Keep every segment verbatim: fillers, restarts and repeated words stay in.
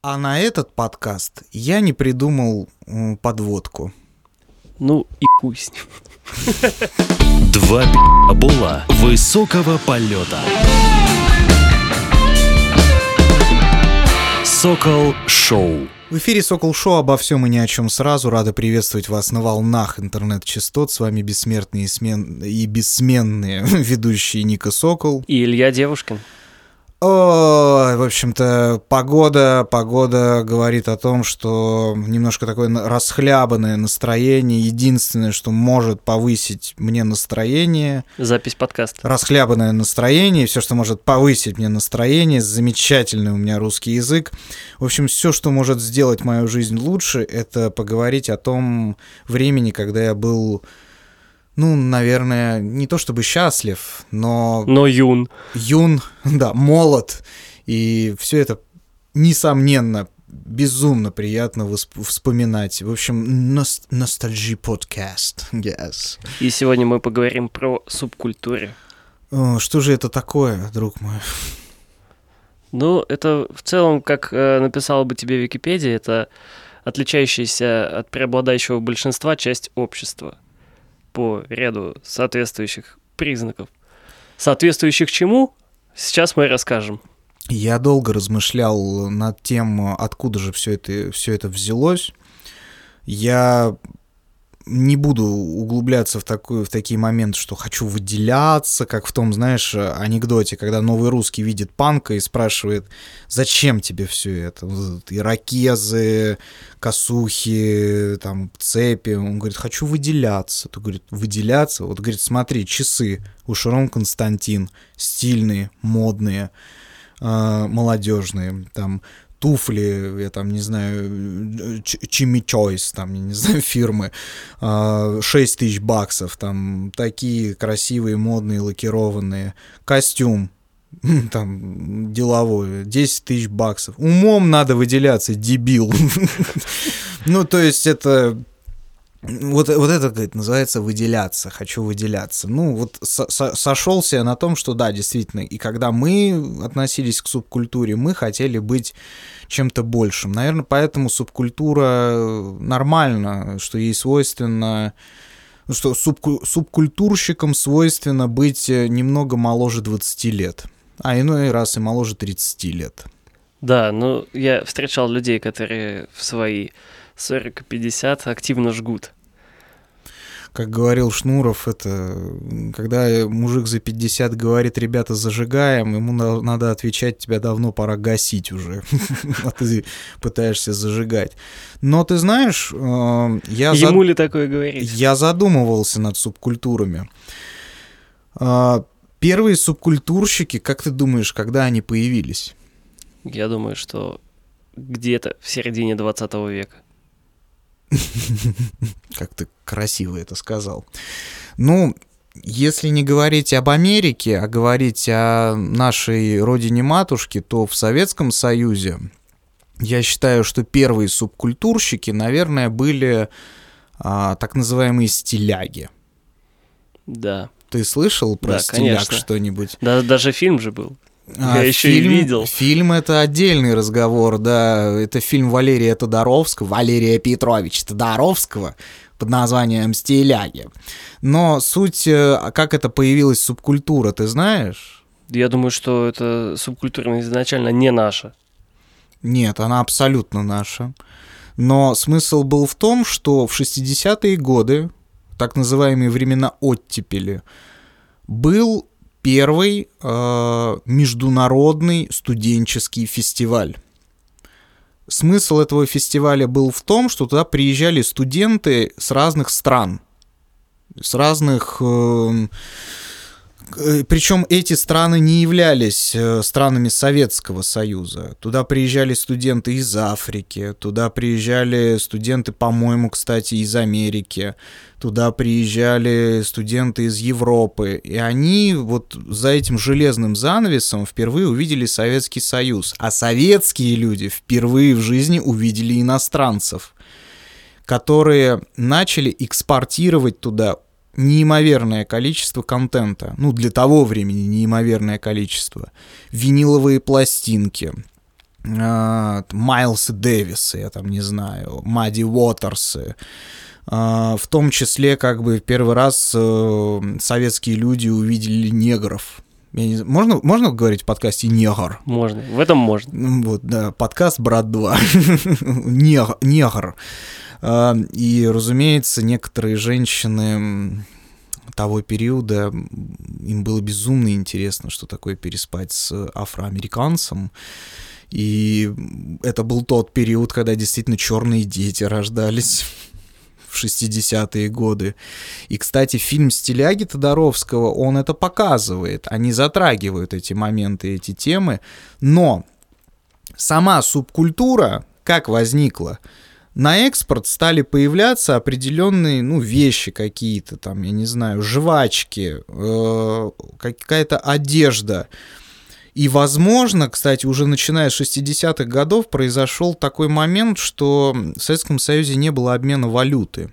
А на этот подкаст я не придумал м, подводку. Ну и хуй с ним. Два була высокого полета. Сокол Шоу. В эфире Сокол Шоу, обо всем и ни о чем сразу. Рада приветствовать вас на волнах интернет-частот. С вами бессмертные и, смен... и бессменные ведущие Ника Сокол. И Илья Девушкин. О, в общем-то, погода, погода говорит о том, что немножко такое расхлябанное настроение. Единственное, что может повысить мне настроение. Запись подкаста. Расхлябанное настроение, все, что может повысить мне настроение. Замечательный у меня русский язык. В общем, все, что может сделать мою жизнь лучше, это поговорить о том времени, когда я был... Ну, наверное, не то чтобы счастлив, но... Но юн. Юн, да, молод. И все это, несомненно, безумно приятно восп- вспоминать. В общем, ност- ностальжи подкаст. Yes. И сегодня мы поговорим про субкультуры. О, что же это такое, друг мой? Ну, это в целом, как э, написала бы тебе Википедия, это отличающаяся от преобладающего большинства часть общества. По ряду соответствующих признаков. Соответствующих чему? Сейчас мы расскажем. Я долго размышлял над тем, откуда же все это, все это взялось. Я не буду углубляться в, такую, в такие моменты, что хочу выделяться, как в том, знаешь, анекдоте, когда новый русский видит панка и спрашивает, зачем тебе все это? Ирокезы, косухи, там, цепи. Он говорит, хочу выделяться. Ты говорит, выделяться? Вот, говорит, смотри, часы у Шарон Константин, стильные, модные, э, молодежные, там, туфли, я там, не знаю, Чими Чойс, там, я не знаю, фирмы, шесть тысяч баксов, там, такие красивые, модные, лакированные. Костюм, там, деловой, десять тысяч баксов. Умом надо выделяться, дебил. Ну, то есть это... Вот, вот это, говорит, называется выделяться, хочу выделяться. Ну, вот со- со- сошелся я на том, что да, действительно, и когда мы относились к субкультуре, мы хотели быть чем-то большим. Наверное, поэтому субкультура нормально, что ей свойственно, что субку- субкультурщикам свойственно быть немного моложе двадцати лет, а иной раз и моложе тридцати лет. Да, ну я встречал людей, которые в свои сорок и пятьдесят активно жгут. Как говорил Шнуров, это когда мужик за пятьдесят говорит, ребята, зажигаем, ему на- надо отвечать, тебя давно пора гасить уже, а ты пытаешься зажигать. Но ты знаешь, э, я, Ему зад... ли такое говорить? я задумывался над субкультурами. Э, первые субкультурщики, как ты думаешь, когда они появились? Я думаю, что где-то в середине двадцатого века. Как ты красиво это сказал. Ну, если не говорить об Америке, а говорить о нашей родине-матушке, то в Советском Союзе, я считаю, что первые субкультурщики, наверное, были а, так называемые стиляги. Да. Ты слышал про Да, стиляг конечно. что-нибудь? Да, даже фильм же был. А, Я еще фильм, и видел. Фильм — это отдельный разговор, да. Это фильм Валерия Тодоровского, Валерия Петровича Тодоровского под названием «Стиляги». Но суть, как это появилась субкультура, ты знаешь? Я думаю, что это субкультура изначально не наша. Нет, она абсолютно наша. Но смысл был в том, что в шестидесятые годы, так называемые времена оттепели, был первый э, международный студенческий фестиваль. Смысл этого фестиваля был в том, что туда приезжали студенты с разных стран, с разных... Э, причем эти страны не являлись странами Советского Союза. Туда приезжали студенты из Африки, туда приезжали студенты, по-моему, кстати, из Америки, туда приезжали студенты из Европы. И они вот за этим железным занавесом впервые увидели Советский Союз. А советские люди впервые в жизни увидели иностранцев, которые начали экспортировать туда неимоверное количество контента, ну, для того времени неимоверное количество. Виниловые пластинки, Майлсы Дэвисы, я там не знаю, Мадди Уотерсы. В том числе, как бы, в первый раз советские люди увидели негров. Я не... можно, можно говорить в подкасте «негр»? Можно, в этом можно. Вот, да, подкаст «Брат два». Негр. негр. И, разумеется, некоторые женщины того периода, им было безумно интересно, что такое переспать с афроамериканцем. И это был тот период, когда действительно черные дети рождались в шестидесятые годы. И, кстати, фильм «Стиляги» Тодоровского, он это показывает. Они затрагивают эти моменты, эти темы. Но сама субкультура, как возникла? На экспорт стали появляться определенные, ну, вещи какие-то, там, я не знаю, жвачки, э, какая-то одежда. И, возможно, кстати, уже начиная с шестидесятых годов произошел такой момент, что в Советском Союзе не было обмена валюты.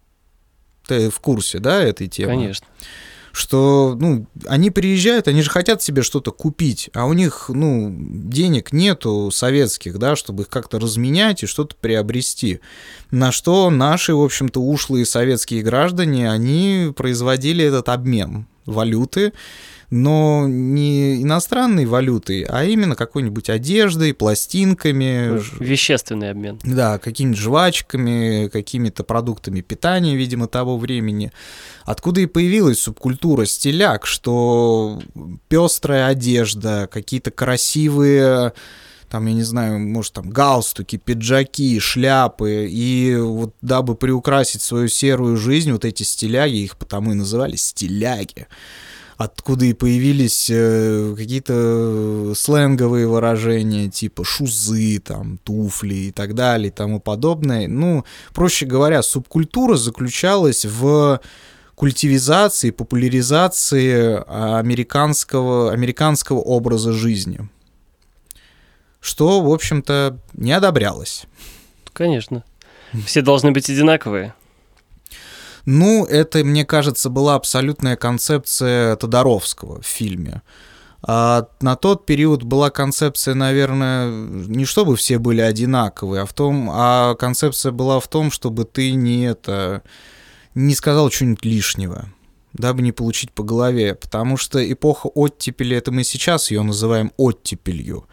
Ты в курсе, да, этой темы? Конечно. Что, ну, они приезжают, они же хотят себе что-то купить, а у них, ну, денег нету советских, да, чтобы их как-то разменять и что-то приобрести. На что наши, в общем-то, ушлые советские граждане, они производили этот обмен валюты, но не иностранной валютой, а именно какой-нибудь одеждой, пластинками. Вещественный обмен. Да, какими-то жвачками, какими-то продуктами питания, видимо, того времени. Откуда и появилась субкультура стиляк, что пестрая одежда, какие-то красивые, там, я не знаю, может, там, галстуки, пиджаки, шляпы, и вот дабы приукрасить свою серую жизнь, вот эти стиляги, их потому и называли стиляги. Откуда и появились э, какие-то сленговые выражения, типа шузы, там, туфли и так далее, и тому подобное. Ну, проще говоря, субкультура заключалась в культивизации, популяризации американского, американского образа жизни, что, в общем-то, не одобрялось. Конечно. Все должны быть одинаковые. Ну, это, мне кажется, была абсолютная концепция Тодоровского в фильме. А на тот период была концепция, наверное, не чтобы все были одинаковые, а, в том, а концепция была в том, чтобы ты не, это, не сказал что-нибудь лишнего, дабы не получить по голове. Потому что эпоха оттепели, это мы сейчас ее называем оттепелью,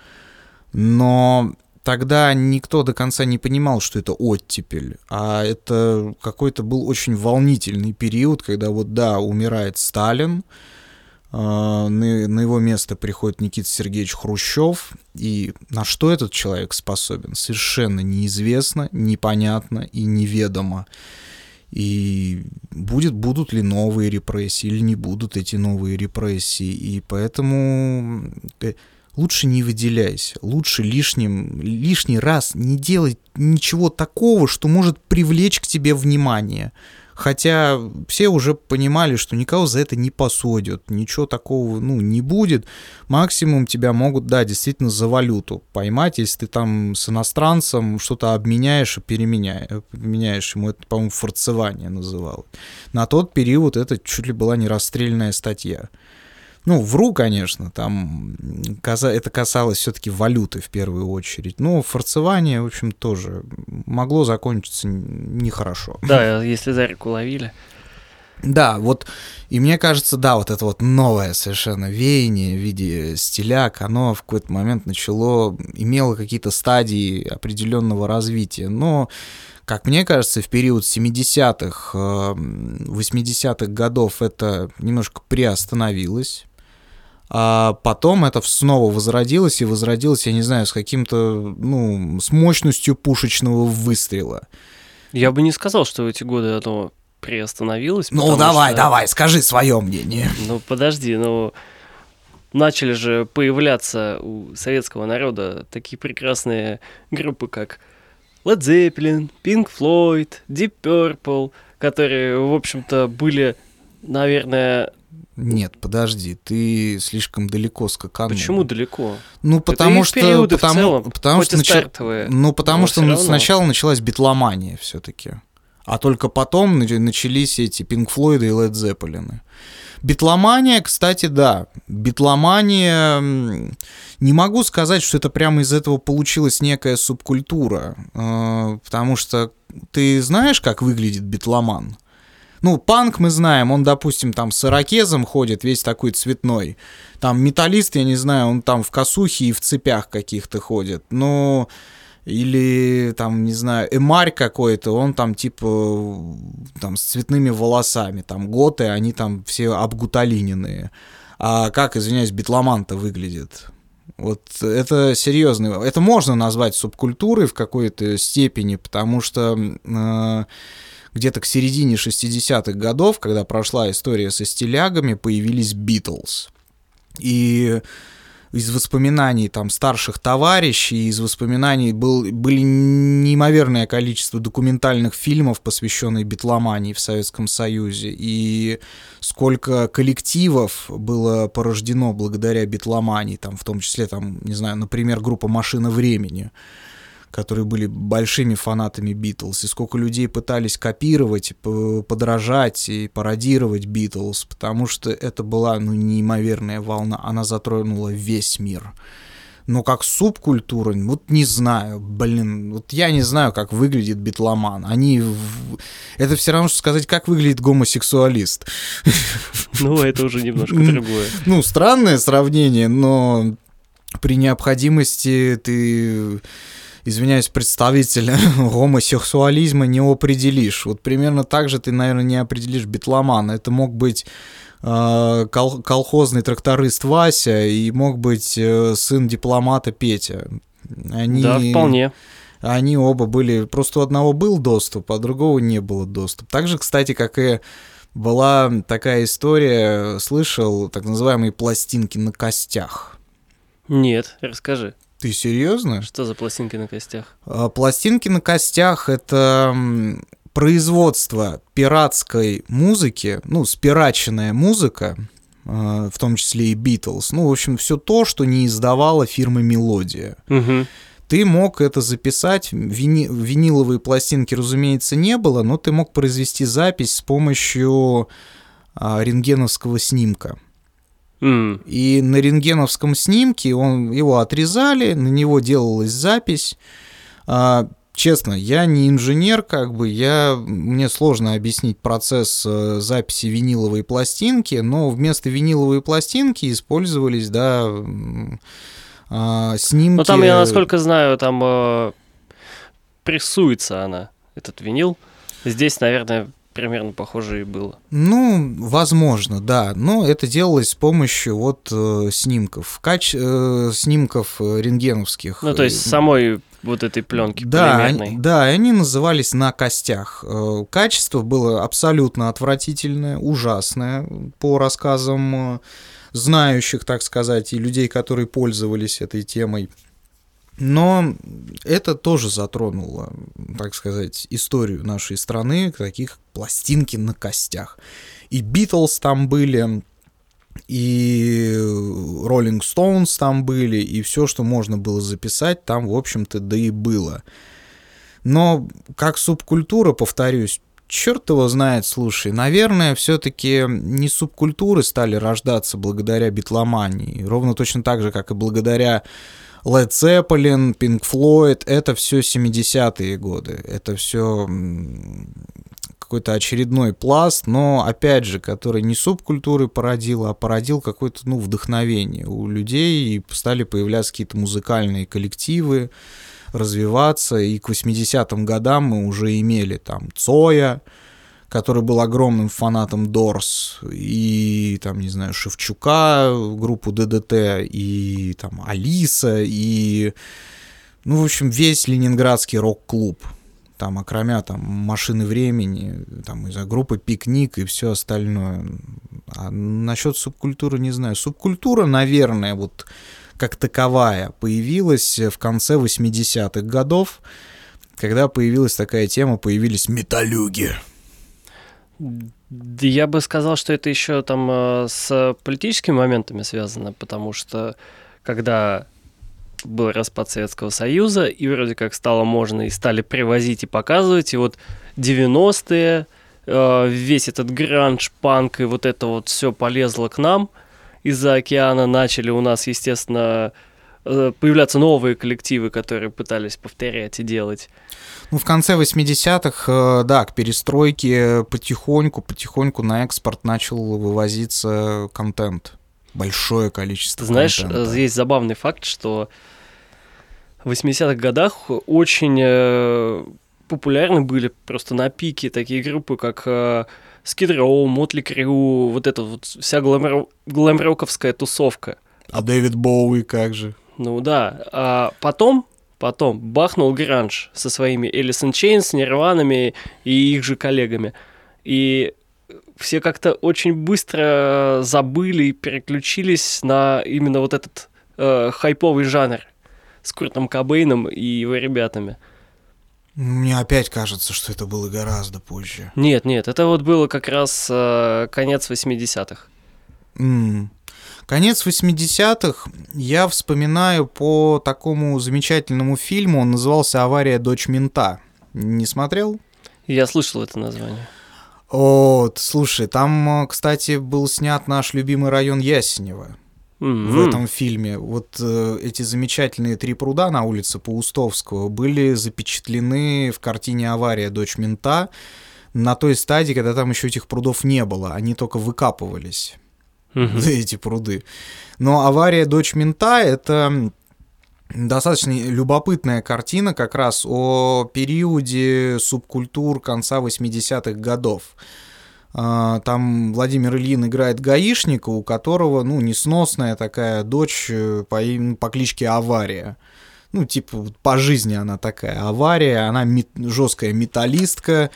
но тогда никто до конца не понимал, что это оттепель, а это какой-то был очень волнительный период, когда вот, да, умирает Сталин, э, на, на его место приходит Никита Сергеевич Хрущев, и на что этот человек способен, совершенно неизвестно, непонятно и неведомо. И будет, будут ли новые репрессии или не будут эти новые репрессии, и поэтому... Лучше не выделяйся, лучше лишним, лишний раз не делай ничего такого, что может привлечь к тебе внимание. Хотя все уже понимали, что никого за это не посадят, ничего такого, ну, не будет. Максимум тебя могут, да, действительно за валюту поймать, если ты там с иностранцем что-то обменяешь и переменяешь, переменяешь ему, это, по-моему, форцевание называлось. На тот период это чуть ли была не расстрельная статья. Ну, вру, конечно, там это касалось все-таки валюты в первую очередь. Но форцевание, в общем, тоже могло закончиться нехорошо. Да, если за руку ловили. Да, вот, и мне кажется, да, вот это вот новое совершенно веяние в виде стиляк, оно в какой-то момент начало, имело какие-то стадии определенного развития, но, как мне кажется, в период семидесятых, восьмидесятых годов это немножко приостановилось. А потом это снова возродилось, и возродилось, я не знаю, с каким-то, ну, с мощностью пушечного выстрела. Я бы не сказал, что в эти годы оно приостановилось. Ну, давай, что... давай, скажи свое мнение. Ну, подожди, ну, начали же появляться у советского народа такие прекрасные группы, как Led Zeppelin, Pink Floyd, Deep Purple, которые, в общем-то, были, наверное... Нет, подожди, ты слишком далеко скаканул. Почему далеко? Ну, потому это что... Потому, целом, потому что, нач... ну, потому что равно... сначала началась битломания все-таки. А только потом начались эти Pink Floyd и Led Zeppelin. Битломания, кстати, да. Битломания, не могу сказать, что это прямо из этого получилась некая субкультура, потому что ты знаешь, как выглядит битломан? Ну, панк мы знаем, он, допустим, там с ирокезом ходит, весь такой цветной. Там металлист, я не знаю, он там в косухе и в цепях каких-то ходит. Ну, или там, не знаю, эмарь какой-то, он там типа там с цветными волосами. Там готы, они там все обгуталиненные. А как, извиняюсь, битломан-то выглядит? Вот это серьезно. Это можно назвать субкультурой в какой-то степени, потому что... Э- где-то к середине шестидесятых годов, когда прошла история со стилягами, появились Битлз. И из воспоминаний там старших товарищей, из воспоминаний был, были неимоверное количество документальных фильмов, посвященных битломании в Советском Союзе, и сколько коллективов было порождено благодаря битломании, там, в том числе, там, не знаю, например, группа «Машина времени», которые были большими фанатами Битлз, и сколько людей пытались копировать, подражать и пародировать Битлз, потому что это была, ну, неимоверная волна, она затронула весь мир. Но как субкультура, вот не знаю, блин, вот я не знаю, как выглядит битломан. Они... Это все равно, что сказать, как выглядит гомосексуалист. Ну, это уже немножко другое. Ну, странное сравнение, но при необходимости ты... извиняюсь, представителя гомосексуализма не определишь. Вот примерно так же ты, наверное, не определишь битломана. Это мог быть э, кол- колхозный тракторист Вася и мог быть э, сын дипломата Петя. Они, да, вполне. Они оба были... Просто у одного был доступ, а у другого не было доступа. Так же, кстати, как и была такая история, слышал, так называемые пластинки на костях. Нет, расскажи. Ты серьезно? Что за пластинки на костях? Пластинки на костях — это производство пиратской музыки, ну, спираченная музыка, в том числе и Битлз. Ну, в общем, все то, что не издавала фирма «Мелодия». Угу. Ты мог это записать, вини... виниловые пластинки, разумеется, не было, но ты мог произвести запись с помощью а, рентгеновского снимка. Mm. И на рентгеновском снимке он, его отрезали, на него делалась запись. А, честно, я не инженер, как бы, я, мне сложно объяснить процесс записи виниловой пластинки, но вместо виниловой пластинки использовались, да, а, снимки. Ну там, я насколько знаю, там э, прессуется она, этот винил. Здесь, наверное, примерно похоже и было. Ну, возможно, да. Но это делалось с помощью вот э, снимков, кач... э, снимков рентгеновских. Ну, то есть самой вот этой пленки да, полимерной. Они, да, они назывались на костях. Качество было абсолютно отвратительное, ужасное, по рассказам знающих, так сказать, и людей, которые пользовались этой темой. Но это тоже затронуло, так сказать, историю нашей страны, таких пластинки на костях. И Битлз там были, и Rolling Stones там были, и все, что можно было записать, там, в общем-то, да и было. Но как субкультура, повторюсь, черт его знает, слушай, наверное, все-таки не субкультуры стали рождаться благодаря битломании, ровно точно так же, как и благодаря Led Zeppelin, Pink Floyd, это все семидесятые годы, это все какой-то очередной пласт, но, опять же, который не субкультуры породил, а породил какое-то, ну, вдохновение у людей, и стали появляться какие-то музыкальные коллективы, развиваться, и к восьмидесятым годам мы уже имели там Цоя, который был огромным фанатом Doors, и, там, не знаю, Шевчука, группу ДДТ, и, там, Алиса, и, ну, в общем, весь ленинградский рок-клуб, там, окромя, там, «Машины времени», там, из-за группы «Пикник» и все остальное. А насчет субкультуры не знаю. Субкультура, наверное, вот как таковая появилась в конце восьмидесятых годов, когда появилась такая тема, появились металлюги. Я бы сказал, что это еще там с политическими моментами связано, потому что когда был распад Советского Союза, и вроде как стало можно, и стали привозить и показывать, и вот девяностые, э, весь этот гранж, панк и вот это вот все полезло к нам из-за океана. Начали у нас, естественно, э, появляться новые коллективы, которые пытались повторять и делать. Ну, в конце восьмидесятых, э, да, к перестройке потихоньку, потихоньку на экспорт начал вывозиться контент. Большое количество Знаешь, контента. есть забавный факт, что в восьмидесятых годах очень э, популярны были просто на пике такие группы, как э, Skid Row, Motley Crue, вот эта вот вся глэм- глэм-роковская тусовка. А Дэвид Боуи как же? Ну да, а потом, потом бахнул гранж со своими Alice in Chains, Нирванами и их же коллегами. И все как-то очень быстро забыли и переключились на именно вот этот э, хайповый жанр с Куртом Кобейном и его ребятами. Мне опять кажется, что это было гораздо позже. Нет, нет, это вот было как раз э, конец восьмидесятых. М. Конец восьмидесятых я вспоминаю по такому замечательному фильму, он назывался «Авария. Дочь мента». Не смотрел? Я слышал это название. Вот, слушай, там, кстати, был снят наш любимый район Ясенево. Mm-hmm. В этом фильме. Вот э, эти замечательные три пруда на улице Паустовского были запечатлены в картине «Авария. Дочь мента» на той стадии, когда там еще этих прудов не было, они только выкапывались, mm-hmm. эти пруды. Но «Авария. Дочь мента» — это достаточно любопытная картина как раз о периоде субкультур конца восьмидесятых годов. Там Владимир Ильин играет гаишника, у которого, ну, несносная такая дочь по, им, по кличке Авария. Ну, типа, по жизни она такая Авария, она мет, жесткая металлистка,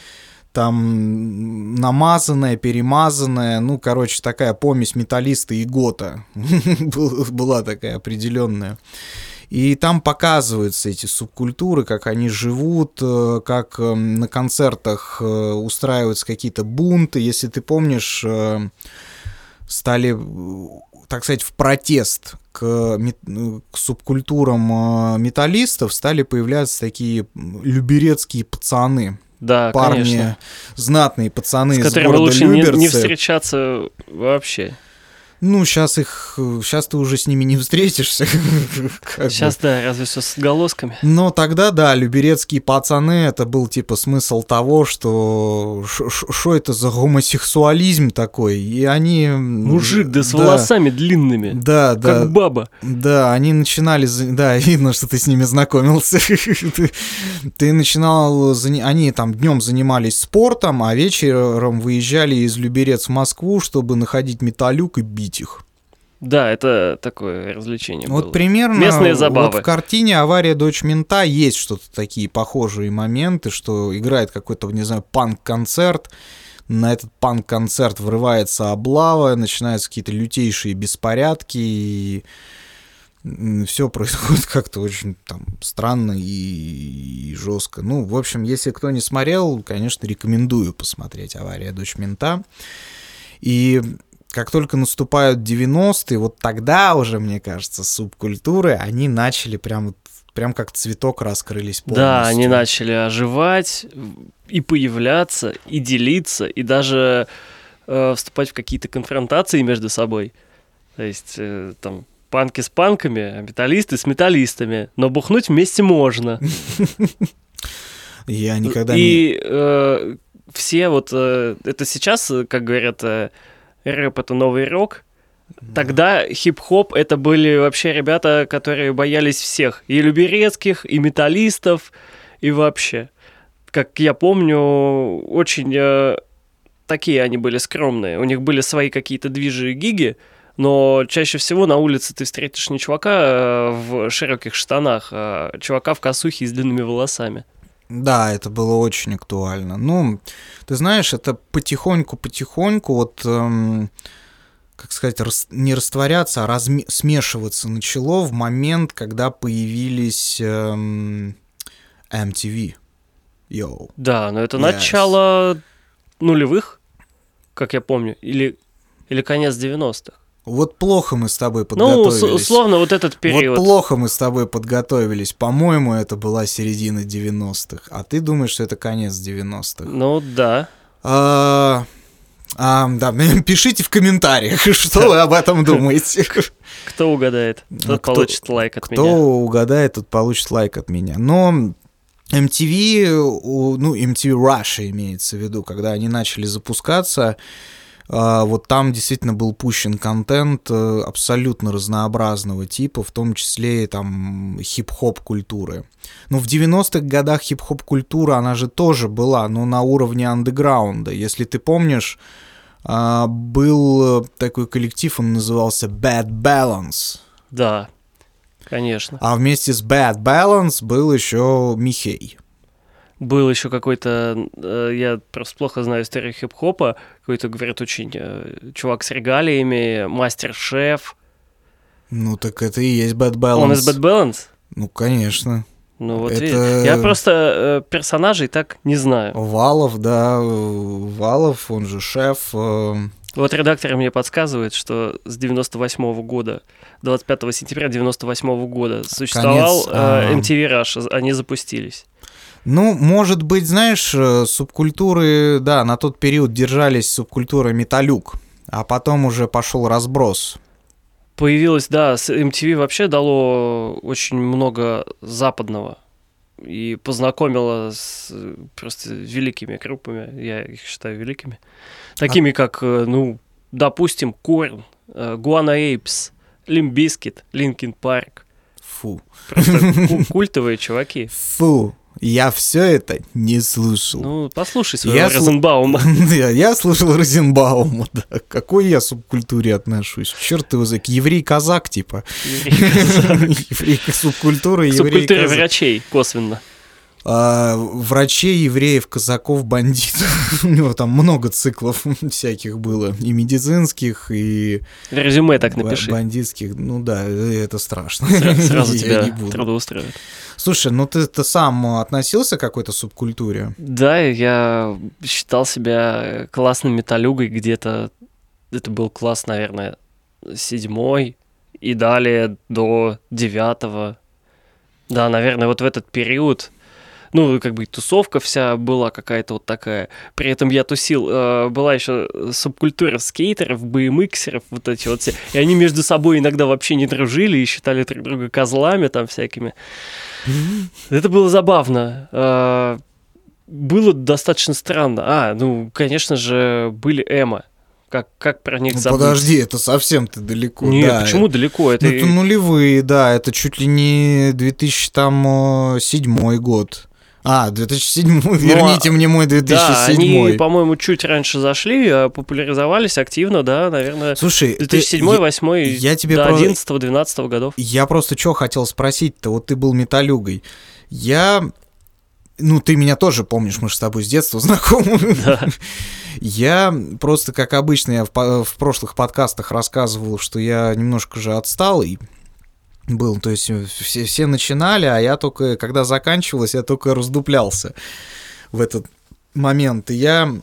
там намазанная, перемазанная, ну, короче, такая помесь металлиста и гота была такая определенная. И там показываются эти субкультуры, как они живут, как на концертах устраиваются какие-то бунты. Если ты помнишь, стали, так сказать, в протест к, к субкультурам металлистов стали появляться такие люберецкие пацаны. Да, парни, конечно. Знатные пацаны с из города лучше Люберцы. Не, не встречаться вообще. Ну, сейчас их, сейчас ты уже с ними не встретишься. Сейчас, да, разве что с отголосками. Но тогда, да, люберецкие пацаны, это был типа смысл того, что что это за гомосексуализм такой, и они... Мужик, да с да, волосами длинными, да, да, как баба. Да, они начинали, да, видно, что ты с ними знакомился. ты, ты начинал, они там днем занимались спортом, а вечером выезжали из Люберец в Москву, чтобы находить металюк и бить их. Да, это такое развлечение вот было. Примерно местные забавы. Вот в картине «Авария. Дочь мента» есть что-то такие похожие моменты, что играет какой-то, не знаю, панк-концерт, на этот панк-концерт врывается облава, начинаются какие-то лютейшие беспорядки, и все происходит как-то очень там странно и, и жестко. Ну, в общем, если кто не смотрел, конечно, рекомендую посмотреть «Авария. Дочь мента». И как только наступают девяностые, вот тогда уже, мне кажется, субкультуры, они начали прям, прям как цветок раскрылись полностью. Да, они начали оживать и появляться, и делиться, и даже э, вступать в какие-то конфронтации между собой. То есть э, там панки с панками, а металлисты с металлистами. Но бухнуть вместе можно. Я никогда не... И э, все вот... Э, это сейчас, как говорят, э, рэп — это новый рок. Тогда хип-хоп — это были вообще ребята, которые боялись всех. И люберецких, и металлистов, и вообще. Как я помню, очень э, такие они были скромные. У них были свои какие-то движи и гиги, но чаще всего на улице ты встретишь не чувака в широких штанах, а чувака в косухе и с длинными волосами. Да, это было очень актуально. Ну, ты знаешь, это потихоньку-потихоньку, вот, эм, как сказать, рас, не растворяться, а разме- смешиваться начало в момент, когда появились эм, эм ти ви. Йоу. Да, но это yes. начало нулевых, как я помню, или, или конец девяностых. Вот плохо мы с тобой Ну, подготовились. с- условно, вот этот период. Вот плохо мы с тобой подготовились. По-моему, это была середина девяностых. А ты думаешь, что это конец девяностых? Ну, да. А, а, да, пишите в комментариях, что вы об этом думаете. Кто угадает, тот Кто- получит лайк от Кто меня. угадает, тот получит лайк от меня. Но эм ти ви, у- ну, эм ти ви Russia имеется в виду, когда они начали запускаться, а, вот там действительно был пущен контент э, абсолютно разнообразного типа, в том числе и там хип-хоп культуры. Ну, в девяностых годах хип-хоп культура, она же тоже была, но на уровне андеграунда. Если ты помнишь, а, был такой коллектив, он назывался Bad Balance. Да, конечно. А вместе с Bad Balance был еще Михей. Был еще какой-то, э, я просто плохо знаю историю хип-хопа, какой-то, говорят, очень э, чувак с регалиями, мастер-шеф. Ну, так это и есть Bad Balance. Он из Bad Balance? Ну, конечно. Ну вот Это- видишь. Я просто э, персонажей так не знаю. Валов, да, Валов, он же шеф. э, Вот редактор мне подсказывает, что с девяносто восьмого года, двадцать пятого сентября девяносто восьмого года существовал Конец, а. э, эм ти ви Russia, они запустились. Ну, может быть, знаешь, э, субкультуры, да, на тот период держались субкультуры металюк, а потом уже пошел разброс. Появилось, да, с эм ти ви вообще дало очень много западного и познакомило с э, просто великими группами, я их считаю великими, такими как, э, ну, допустим, Korn, э, Guano Apes, Limp Bizkit, Linkin Park. Фу. Просто ку- культовые чуваки. Фу. Я все это не слушал. Ну, послушай своего Я слу- Розенбаума. Я, я слушал Розенбаума, да. К какой я субкультуре отношусь? Черт его знает. Еврей-казак, типа. Еврей, субкультура, Субкультура еврей-казак. врачей, косвенно. А, врачей, евреев, казаков, бандитов. У него там много циклов всяких было. И медицинских, и Резюме так ба- напиши. бандитских. Ну да, это страшно. Сра- Сразу Я тебя не буду. трудоустроят. Слушай, ну ты, ты сам относился к какой-то субкультуре? Да, я считал себя классным металюгой где-то. Это был класс, наверное, седьмой и далее до девятого. Да, наверное, вот в этот период. Ну, как бы и тусовка вся была какая-то вот такая. При этом я тусил, э, была еще субкультура скейтеров, би эм иксеров, вот эти вот все. И они между собой иногда вообще не дружили и считали друг друга козлами там всякими. Это было забавно. Э, было достаточно странно. А, ну, конечно же, были эмо. Как, как про них Ну, забыть? подожди, это совсем ты далеко. Нет, да. почему далеко? Это... Ну, это нулевые, да, это чуть ли не две тысячи седьмой год. А, две тысячи седьмой, верните мне мой две тысячи Да, седьмой. они, по-моему, чуть раньше зашли, а популяризовались активно, да, наверное, Слушай, две тысячи седьмой, две тысячи восьмой, я тебе до про- одиннадцатого-двенадцатого годов. Я просто что хотел спросить-то, вот ты был металюгой. Я... Ну, ты меня тоже помнишь, мы же с тобой с детства знакомы. Да. Я просто, как обычно, я в, по- в прошлых подкастах рассказывал, что я немножко же отсталый был, то есть все, все начинали, а я только, когда заканчивалось, я только раздуплялся в этот момент. И я...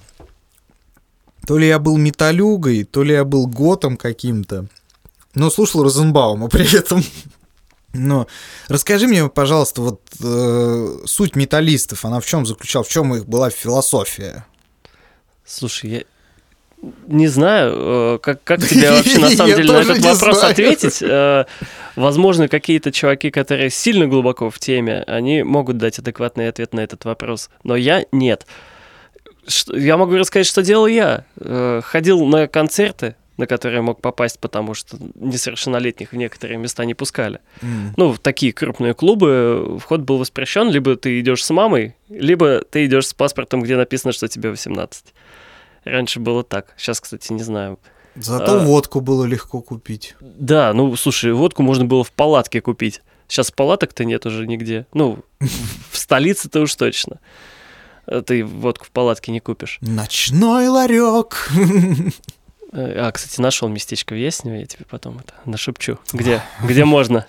То ли я был металюгой, то ли я был готом каким-то, но слушал Розенбаума при этом. Но расскажи мне, пожалуйста, вот э, суть металлистов, она в чем заключалась, в чем их была философия? Слушай, я не знаю, э, как, как тебе вообще на самом Я деле на тоже этот не вопрос знаю. ответить. Э, Возможно, какие-то чуваки, которые сильно глубоко в теме, они могут дать адекватный ответ на этот вопрос, но я нет. Что- Я могу рассказать, что делал я. Э, Ходил на концерты, на которые я мог попасть, потому что несовершеннолетних в некоторые места не пускали. М. Ну, в такие крупные клубы вход был воспрещен, либо ты идешь с мамой, либо ты идешь с паспортом, где написано, что тебе восемнадцать. Раньше было так. Сейчас, кстати, не знаю. Зато А. водку было легко купить. Да, ну, слушай, водку можно было в палатке купить. Сейчас палаток-то нет уже нигде. Ну, в столице-то уж точно. Ты водку в палатке не купишь. Ночной ларек. А, кстати, нашел местечко в Ясневе, я тебе потом это нашепчу. Где? Где можно?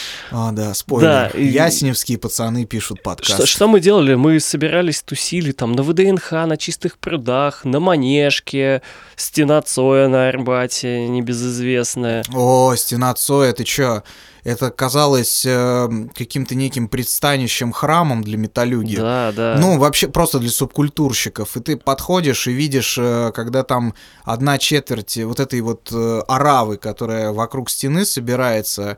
А, да, спойлер. Да, и- Ясневские пацаны пишут подкаст. Что, что мы делали? Мы собирались, тусили там на ВДНХ, на Чистых прудах, на Манежке, стена Цоя на Арбате, небезызвестная. О, стена Цоя, ты чё? Это казалось э, каким-то неким предстанищем, храмом для металлюги. Да, да. Ну, вообще просто для субкультурщиков. И ты подходишь и видишь, э, когда там одна четверть вот этой вот э, оравы, которая вокруг стены собирается,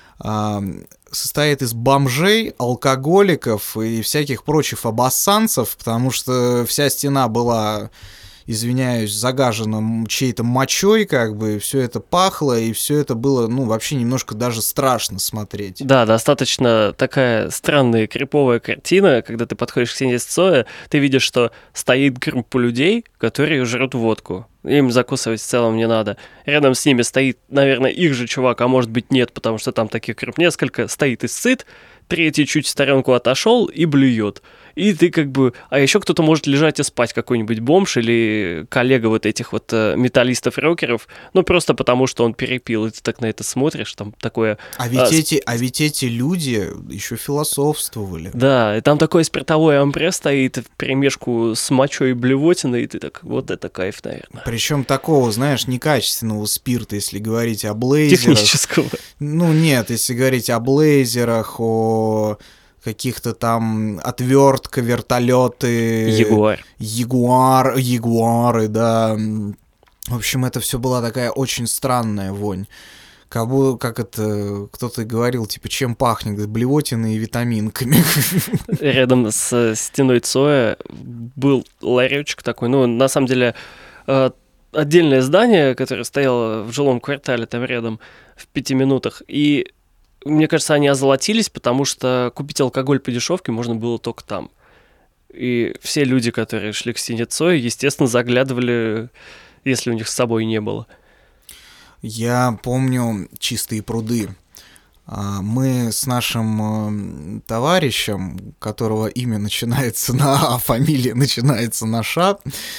э, состоит из бомжей, алкоголиков и всяких прочих обоссанцев, потому что вся стена была, извиняюсь, загажена чьей-то мочой, как бы, все это пахло, и все это было, ну, вообще немножко даже страшно смотреть. Да, достаточно такая странная криповая картина, когда ты подходишь к стене Цоя, ты видишь, что стоит группа людей, которые жрут водку. Им закусывать в целом не надо. Рядом с ними стоит, наверное, их же чувак, а может быть нет, потому что там таких групп несколько, стоит и сыт, третий чуть в сторонку отошел и блюет. И ты как бы... А еще кто-то может лежать и спать, какой-нибудь бомж или коллега вот этих вот э, металлистов-рокеров, ну просто потому, что он перепил, и ты так на это смотришь, там такое... А ведь, а, эти, а ведь эти люди еще философствовали. Да, и там такой спиртовой амбре стоит в перемешку с мочой и блевотиной, и ты так, вот это кайф, наверное. Причем такого, знаешь, некачественного спирта, если говорить о блейзерах. Технического. Ну нет, если говорить о блейзерах, о каких-то там отвертка, вертолеты, Ягуар. Ягуар, ягуары, да. В общем, это все была такая очень странная вонь. Как, бы, как это кто-то говорил, типа, чем пахнет? Говорит, блевотиной и витаминками. Рядом с стеной Цоя был ларечек такой, ну, на самом деле, отдельное здание, которое стояло в жилом квартале там рядом, в пяти минутах, и мне кажется, они озолотились, потому что купить алкоголь по дешевке можно было только там. И все люди, которые шли к стене Цоя, естественно, заглядывали, если у них с собой не было. Я помню «Чистые пруды». Мы с нашим товарищем, которого имя начинается на А, фамилия начинается на Ш,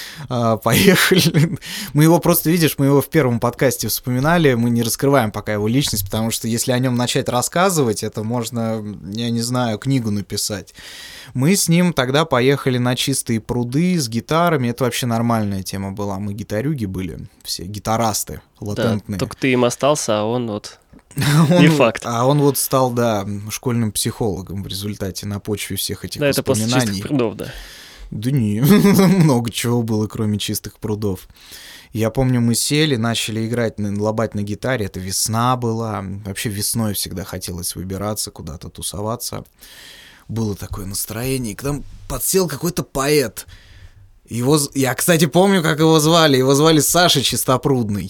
поехали. Мы его просто, видишь, мы его в первом подкасте вспоминали, мы не раскрываем пока его личность, потому что если о нем начать рассказывать, это можно, я не знаю, книгу написать. Мы с ним тогда поехали на «Чистые пруды» с гитарами, это вообще нормальная тема была, мы гитарюги были, все гитарасты латентные. Да, только ты им остался, а он вот... Он, не факт. А он вот стал, да, школьным психологом в результате на почве всех этих да, воспоминаний. Да, это после «Чистых прудов», да. Да не, много чего было, кроме «Чистых прудов». Я помню, мы сели, начали играть, лобать на гитаре, это весна была, вообще весной всегда хотелось выбираться, куда-то тусоваться. Было такое настроение, и к нам подсел какой-то поэт. Его, я, кстати, помню, как его звали, его звали Саша Чистопрудный.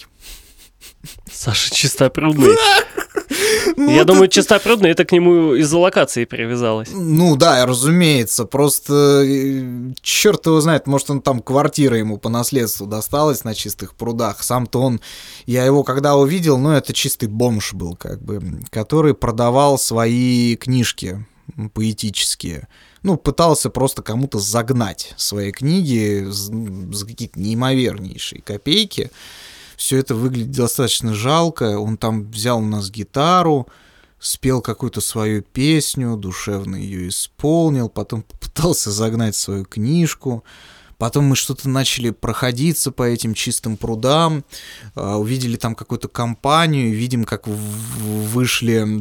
Саша Чистопрудный. Ну, я думаю, Чистопрудный, это к нему из-за локации привязалось. Ну да, разумеется, просто черт его знает, может он там квартира ему по наследству досталась на Чистых прудах. Сам-то он, я его когда увидел, ну это чистый бомж был, как бы, который продавал свои книжки поэтические. Ну, пытался просто кому-то загнать свои книги за какие-то неимовернейшие копейки. Все это выглядит достаточно жалко. Он там взял у нас гитару, спел какую-то свою песню, душевно ее исполнил, потом попытался загнать свою книжку. Потом мы что-то начали проходиться по этим Чистым прудам, увидели там какую-то компанию, видим, как вышли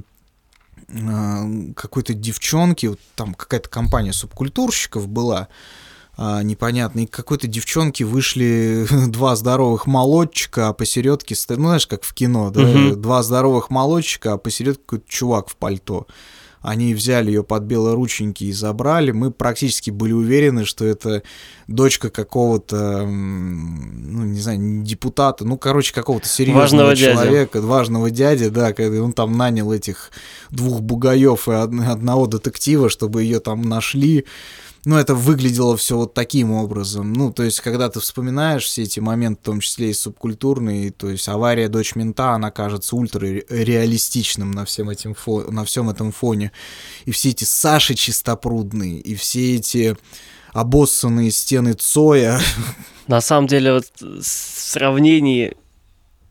какой-то девчонки, там какая-то компания субкультурщиков была, непонятно, и к какой-то девчонке вышли два здоровых молодчика, а посередке, ну, знаешь, как в кино, да, uh-huh. два здоровых молодчика, а посередке какой-то чувак в пальто. Они взяли ее под белорученьки и забрали. Мы практически были уверены, что это дочка какого-то, ну, не знаю, депутата, ну, короче, какого-то серьезного важного человека, дядя. важного дяди, да, когда он там нанял этих двух бугаев и одного детектива, чтобы ее там нашли. Ну, это выглядело все вот таким образом. Ну, то есть, когда ты вспоминаешь все эти моменты, в том числе и субкультурные, то есть авария «Дочь мента», она кажется ультрареалистичным на всем, этим фо... на всем этом фоне. И все эти Саши Чистопрудные, и все эти обоссанные стены Цоя. На самом деле, вот в сравнении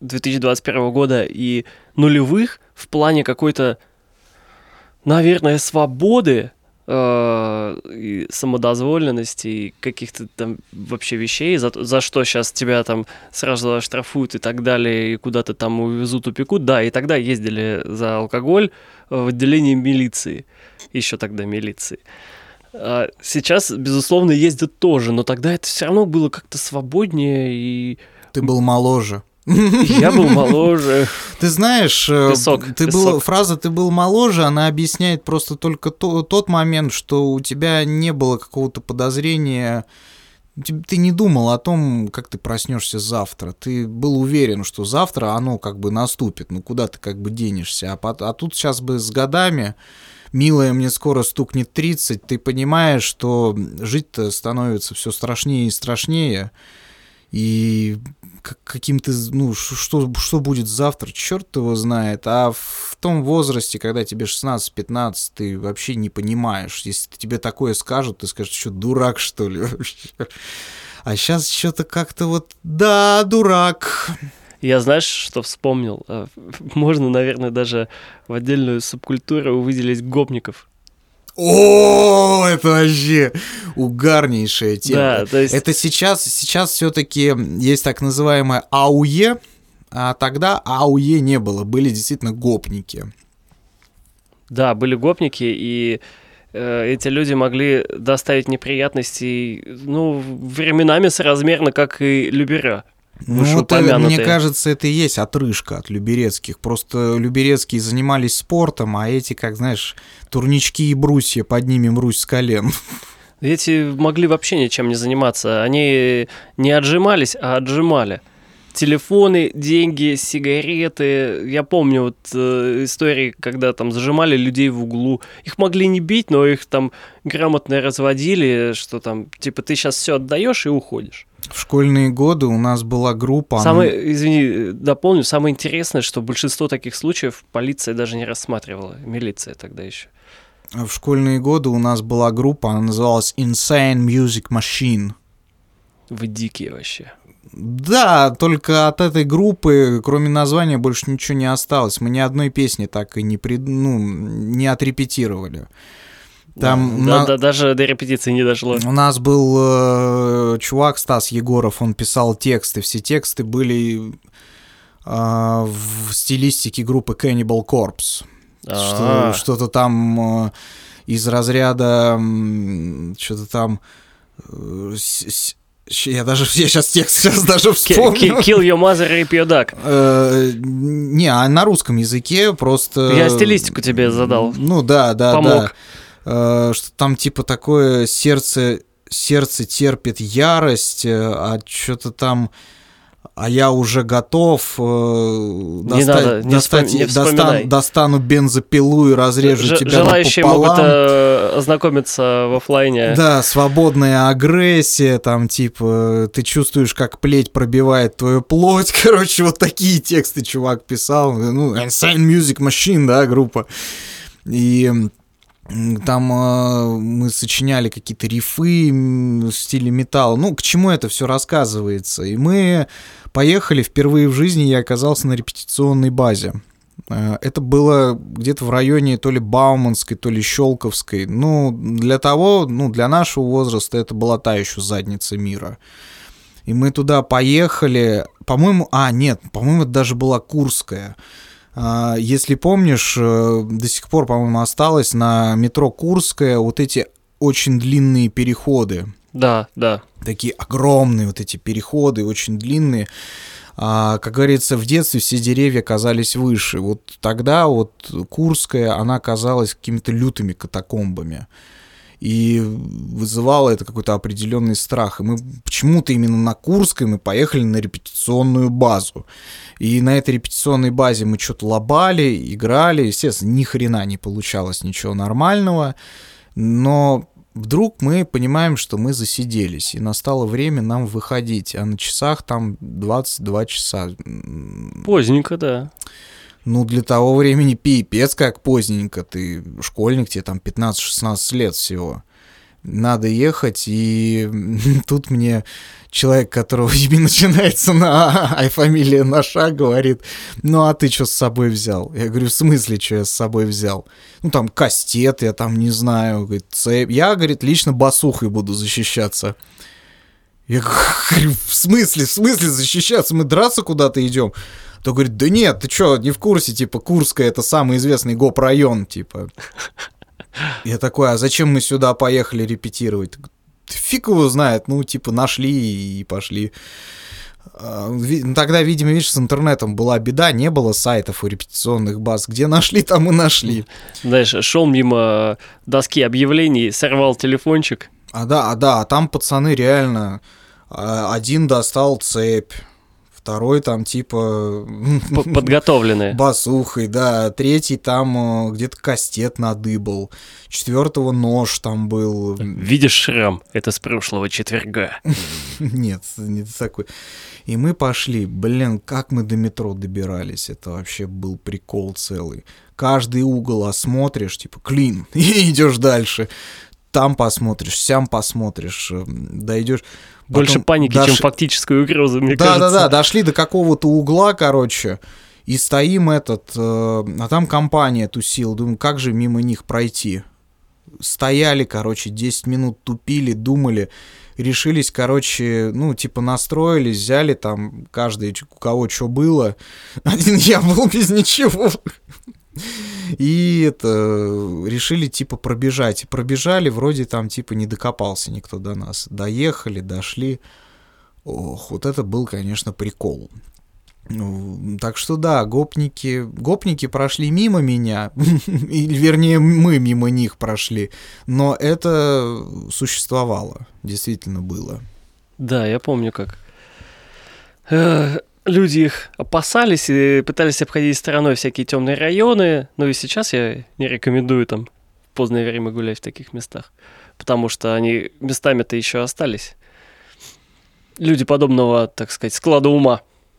две тысячи двадцать первого года и нулевых в плане какой-то, наверное, свободы, э, и самодозволенности, и каких-то там вообще вещей, за, за что сейчас тебя там сразу оштрафуют и так далее, и куда-то там увезут, упекут. Да, и тогда ездили за алкоголь в отделении милиции, еще тогда милиции. А сейчас, безусловно, ездят тоже, но тогда это все равно было как-то свободнее и... Ты был моложе. Я был моложе. Ты знаешь, Песок, ты песок. Был, фраза «ты был моложе», она объясняет просто только то, тот момент, что у тебя не было какого-то подозрения, ты, ты не думал о том, как ты проснешься завтра, ты был уверен, что завтра оно как бы наступит, ну куда ты как бы денешься, а, а тут сейчас бы с годами, милая, мне скоро стукнет тридцать, ты понимаешь, что жить-то становится все страшнее и страшнее, и каким-то, ну, что, что будет завтра, черт его знает. А в том возрасте, когда тебе шестнадцать-пятнадцать, ты вообще не понимаешь. Если тебе такое скажут, ты скажешь, что, дурак, что ли? А сейчас что-то как-то вот, да, дурак. Я, знаешь, что вспомнил? Можно, наверное, даже в отдельную субкультуру выделить гопников. О, это вообще угарнейшая тема. Да, то есть... Это сейчас, сейчас все-таки есть так называемое АУЕ, а тогда АУЕ не было, были действительно гопники. Да, были гопники, и э, эти люди могли доставить неприятностей, ну, временами соразмерно, как и Люберя. Ну, это, мне кажется, это и есть отрыжка от люберецких. Просто люберецкие занимались спортом, а эти, как знаешь, турнички и брусья, поднимем Русь с колен. Эти могли вообще ничем не заниматься. Они не отжимались, а отжимали. Телефоны, деньги, сигареты. Я помню вот э, истории, когда там зажимали людей в углу. Их могли не бить, но их там грамотно разводили, что там, типа, ты сейчас все отдаешь и уходишь. В школьные годы у нас была группа... Самое, извини, дополню, самое интересное, что большинство таких случаев полиция даже не рассматривала, милиция тогда еще. В школьные годы у нас была группа, она называлась Insane Music Machine. Вы дикие вообще. Да, только от этой группы, кроме названия, больше ничего не осталось. Мы ни одной песни так и не, при... ну, не отрепетировали. Там да, на... да, даже до репетиции не дошло. У нас был э, чувак Стас Егоров, он писал тексты. Все тексты были э, в стилистике группы Cannibal Corpse. Что, что-то там э, из разряда, э, что-то там... Э, с, с, я даже я сейчас текст сейчас даже вспомнил. Kill your mother, rape your duck. Э, не, а на русском языке просто... Я стилистику тебе задал. Ну да, да, Помог. да. Что там типа такое сердце, сердце терпит ярость, а что-то там, а я уже готов не достать, надо, не достать вспом... не достан, достану бензопилу и разрежу Ж- тебя желающие напополам. могут э, ознакомиться в офлайне. Да, свободная агрессия, там типа ты чувствуешь, как плеть пробивает твою плоть, короче, вот такие тексты чувак писал, ну, Insane Music Machine, да, группа, и... Там э, мы сочиняли какие-то рифы в стиле металла. Ну, к чему это все рассказывается? И мы поехали, впервые в жизни я оказался на репетиционной базе. Э, это было где-то в районе то ли Бауманской, то ли Щелковской. Ну, для того, ну, для нашего возраста это была та еще задница мира. И мы туда поехали, по-моему, а, нет, по-моему, это даже была Курская. Если помнишь, до сих пор, по-моему, осталось на метро Курская вот эти очень длинные переходы. Да, да. Такие огромные вот эти переходы, очень длинные. А, как говорится, в детстве все деревья казались выше. Вот тогда вот Курская, она казалась какими-то лютыми катакомбами. И вызывало это какой-то определенный страх. И мы почему-то именно на Курской мы поехали на репетиционную базу. И на этой репетиционной базе мы что-то лобали, играли. Естественно, ни хрена не получалось ничего нормального. Но вдруг мы понимаем, что мы засиделись. И настало время нам выходить. А на часах там двадцать два часа. Поздненько, да. Ну, для того времени пипец как поздненько. Ты школьник, тебе там пятнадцать-шестнадцать лет всего. надо ехать, и тут мне человек, которого имя начинается на «ай» фамилия наша, говорит: ну а ты что с собой взял? Я говорю: в смысле, что я с собой взял? Ну там кастет, я там не знаю, говорит, цепь. Я, говорит, лично басухой буду защищаться. Я говорю: в смысле, в смысле защищаться? Мы драться куда-то идем? То говорит: да нет, ты что, не в курсе, типа, Курская — это самый известный гоп-район, типа. Я такой: а зачем мы сюда поехали репетировать? Фиг его знает, ну, типа, нашли и пошли. Тогда, видимо, видишь, с интернетом была беда, не было сайтов у репетиционных баз. Где нашли, там и нашли. Знаешь, шел мимо доски объявлений, сорвал телефончик. А да, а да, а там пацаны реально... Один достал цепь, второй там типа... Подготовленные. Басухой, да. Третий там где-то кастет надыбал. Четвертого нож там был. Видишь шрам? Это с прошлого четверга. Нет, не такой. И мы пошли. Блин, как мы до метро добирались. Это вообще был прикол целый. Каждый угол осмотришь, типа, клин, и идешь дальше. Там посмотришь, сям посмотришь, дойдешь. Больше потом паники, дош... чем фактической угрозы, мне да, кажется. Да-да-да, дошли до какого-то угла, короче, и стоим этот, э, а там компания тусила, думаю, как же мимо них пройти? Стояли, короче, десять минут тупили, думали, решились, короче, ну, типа настроились, взяли там, каждый, у кого что было, один я был без ничего. И это, решили, типа, пробежать. Пробежали, вроде там, типа, не докопался никто до нас. Доехали, дошли. Ох, вот это был, конечно, прикол. Ну, так что да, гопники, гопники прошли мимо меня, или, вернее, мы мимо них прошли, но это существовало, действительно было. Да, я помню, как... Люди их опасались и пытались обходить стороной всякие темные районы. Но и сейчас я не рекомендую там в позднее время гулять в таких местах, потому что они местами-то еще остались. Люди подобного, так сказать, склада ума.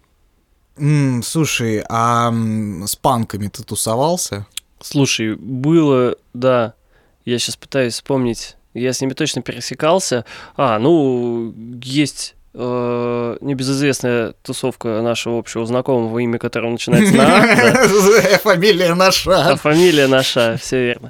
Mm, слушай, а с панками ты тусовался? Слушай, было, да. Я сейчас пытаюсь вспомнить. Я с ними точно пересекался. А, ну, есть... небезызвестная тусовка нашего общего знакомого, имя которого начинается на А. Фамилия наша. А фамилия наша, все верно.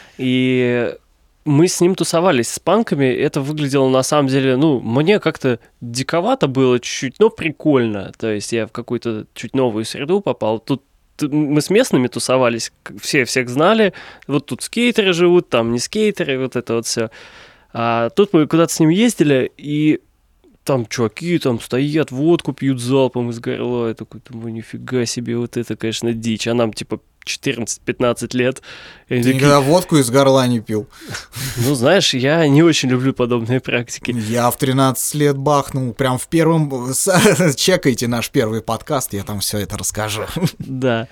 И мы с ним тусовались с панками. Это выглядело на самом деле, ну, мне как-то диковато было чуть-чуть, но прикольно. То есть я в какую-то чуть новую среду попал. Тут мы с местными тусовались, все всех знали. Вот тут скейтеры живут, там не скейтеры, вот это вот все. А тут мы куда-то с ним ездили, и там чуваки там стоят, водку пьют залпом из горла. Я такой думаю, нифига себе, вот это, конечно, дичь. А нам типа четырнадцать-пятнадцать лет. Ты такие... никогда водку из горла не пил? Ну, знаешь, я не очень люблю подобные практики. Я в тринадцать лет бахнул, прям в первом... Чекайте наш первый подкаст, я там все это расскажу. Да,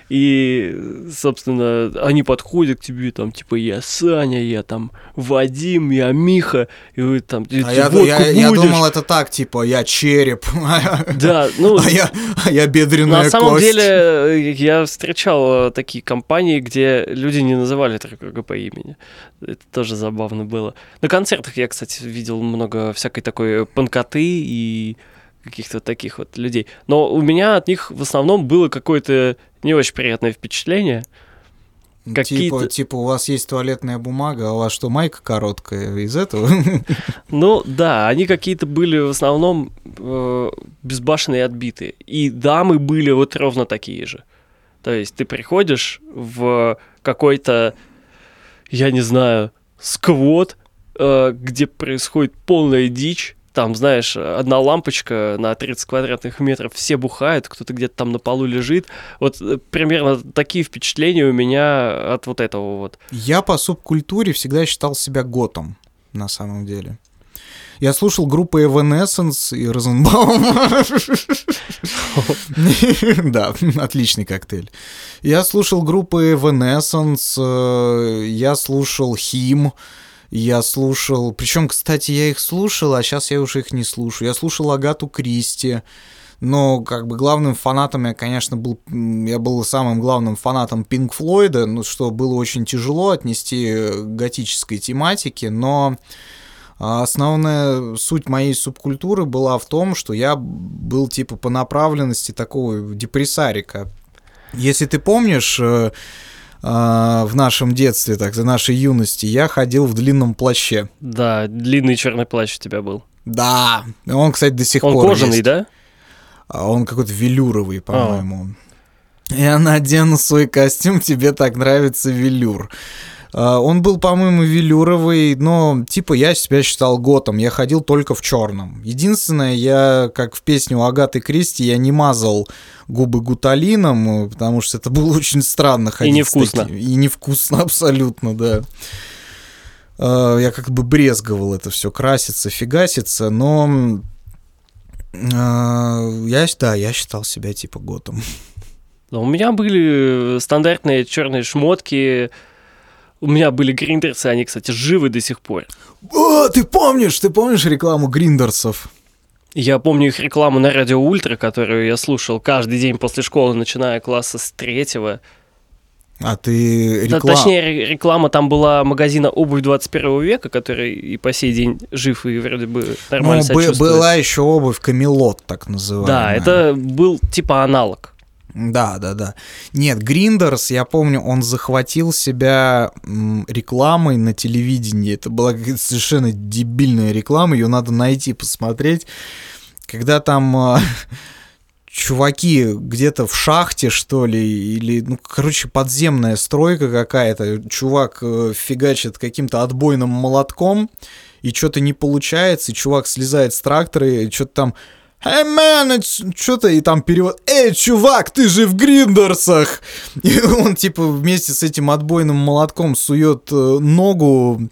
и, собственно, они подходят к тебе, там, типа, я Саня, я там Вадим, я Миха, и вы там, а я, я, я думал, это так, типа, я череп, да, ну, а, я, а я бедренная кость. На самом кость. деле, я встречал такие компании, где люди не называли друг друга по имени. Это тоже забавно было. На концертах я, кстати, видел много всякой такой панкоты и каких-то таких вот людей. Но у меня от них в основном было какое-то не очень приятное впечатление. Типа, типа, у вас есть туалетная бумага, а у вас что, майка короткая из этого? Ну, да, они какие-то были в основном э, безбашенные и отбитые. И дамы были вот ровно такие же. То есть ты приходишь в какой-то, я не знаю, сквот, э, где происходит полная дичь. Там, знаешь, одна лампочка на тридцать квадратных метров, все бухают, кто-то где-то там на полу лежит. Вот примерно такие впечатления у меня от вот этого вот. Я по субкультуре всегда считал себя готом, на самом деле. Я слушал группы Evanescence и Розенбаум. Да, отличный коктейль. Я слушал группы Evanescence, я слушал Хим, я слушал... Причем, кстати, я их слушал, а сейчас я уже их не слушаю. Я слушал Агату Кристи, Но как бы главным фанатом я, конечно, был, я был самым главным фанатом Pink Floyd, ну, что было очень тяжело отнести к готической тематике, но основная суть моей субкультуры была в том, что я был типа по направленности такого депрессарика. Если ты помнишь, в нашем детстве, так, в нашей юности, я ходил в длинном плаще. Да, длинный черный плащ у тебя был. Да, он, кстати, до сих он пор кожаный, есть. Да? Он какой-то велюровый, по-моему. А. Я надену свой костюм, тебе так нравится велюр. Он был, по-моему, велюровый, но типа я себя считал готом, я ходил только в черном. Единственное, я, как в песне у Агаты Кристи, я не мазал губы гуталином, потому что это было очень странно ходить. И невкусно. Таки... И невкусно абсолютно, да. Я как бы брезговал это все краситься, фигаситься, но я, да, я считал себя типа готом. У меня были стандартные черные шмотки. У меня были гриндерсы, они, кстати, живы до сих пор. О, ты помнишь, ты помнишь рекламу гриндерсов? Я помню их рекламу на радио Ультра, которую я слушал каждый день после школы, начиная класса с третьего. А ты реклама... Точнее, реклама там была магазина «Обувь двадцать первого века», который и по сей день жив и вроде бы нормально ну, себя чувствует. Была еще обувь Камелот, так называемая. Да, это был типа аналог. Да, да, да. Нет, Гриндерс, я помню, он захватил себя рекламой на телевидении. Это была какая-то совершенно дебильная реклама, ее надо найти, посмотреть. Когда там чуваки где-то в шахте, что ли, или, ну, короче, подземная стройка какая-то, чувак фигачит каким-то отбойным молотком, и что-то не получается, и чувак слезает с трактора, и что-то там... «Эй, мэн!» Что-то, и там перевод. «Эй, чувак, ты же в Гриндерсах!» И он, типа, вместе с этим отбойным молотком сует ногу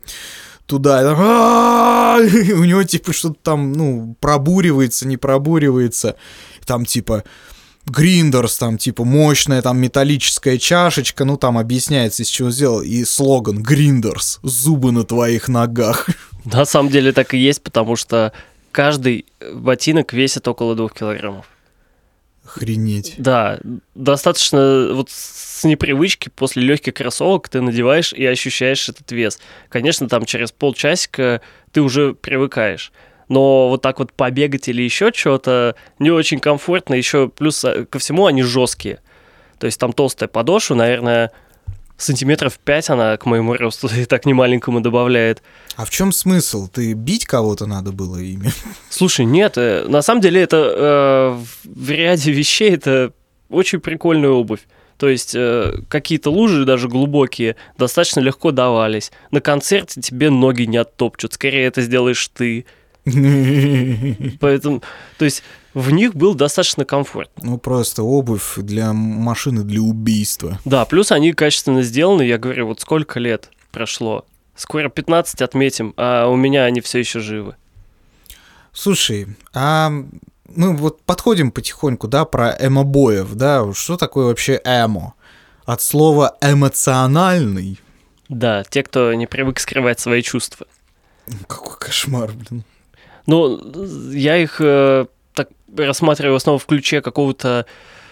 туда. И у него, типа, что-то там, ну, пробуривается, не пробуривается. Там, типа, Гриндерс, там, типа, мощная там металлическая чашечка. Ну, там объясняется, из чего сделал. И слоган «Гриндерс. Зубы на твоих ногах». На самом деле так и есть, потому что каждый ботинок весит около двух килограммов. Охренеть. Да, достаточно вот с непривычки после легких кроссовок ты надеваешь и ощущаешь этот вес. Конечно, там через полчасика ты уже привыкаешь. Но вот так вот побегать или еще что-то не очень комфортно. Еще плюс ко всему они жесткие. То есть там толстая подошва, наверное, сантиметров пять она к моему росту и так немаленькому добавляет. А в чем смысл? Ты бить кого-то надо было ими? Слушай, нет, на самом деле это э, в ряде вещей это очень прикольная обувь. То есть э, какие-то лужи, даже глубокие, достаточно легко давались. На концерте тебе ноги не оттопчут, скорее это сделаешь ты. Поэтому, то есть в них был достаточно комфорт. Ну, просто обувь для машины для убийства. Да, плюс они качественно сделаны. Я говорю, вот сколько лет прошло? Скоро пятнадцать отметим, а у меня они все еще живы. Слушай, а мы вот подходим потихоньку, да, про эмо-боев, да, что такое вообще эмо? От слова эмоциональный. Да, те, кто не привык скрывать свои чувства. Какой кошмар, блин. Ну, я их э, так рассматриваю в основном в ключе какого-то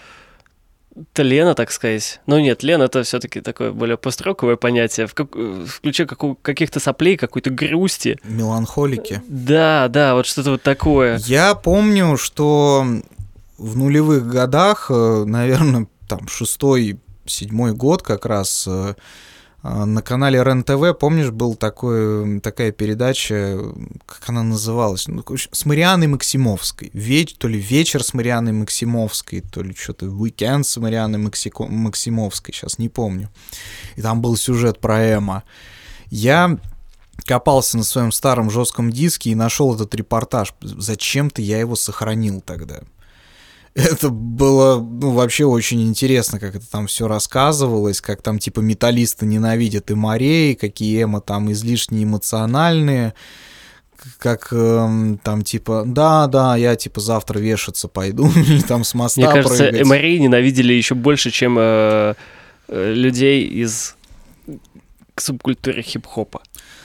тлена, так сказать. Но нет, лен — это все-таки такое более построковое понятие. В, как, в ключе каку- каких-то соплей, какой-то грусти. Меланхолики. Да, да, вот что-то вот такое. Я помню, что в нулевых годах, наверное, там шестой, седьмой год как раз, на канале РЕН-ТВ, помнишь, был такой, такая передача, как она называлась, ну, с Марианной Максимовской. Веч, то ли «Вечер с Марианной Максимовской», то ли что-то «Уикенд с Марианной Максико, Максимовской», сейчас не помню. И там был сюжет про эмо. Я копался на своем старом жестком диске и нашел этот репортаж. Зачем-то я его сохранил тогда. Это было, ну, вообще очень интересно, как это там все рассказывалось, как там, типа, металлисты ненавидят и морей, какие эмо там излишне эмоциональные, как э, там, типа, да-да, я, типа, завтра вешаться пойду, или там с моста прыгать. Мне кажется, прыгать. эморей ненавидели еще больше, чем э, э, людей из субкультуры хип-хопа.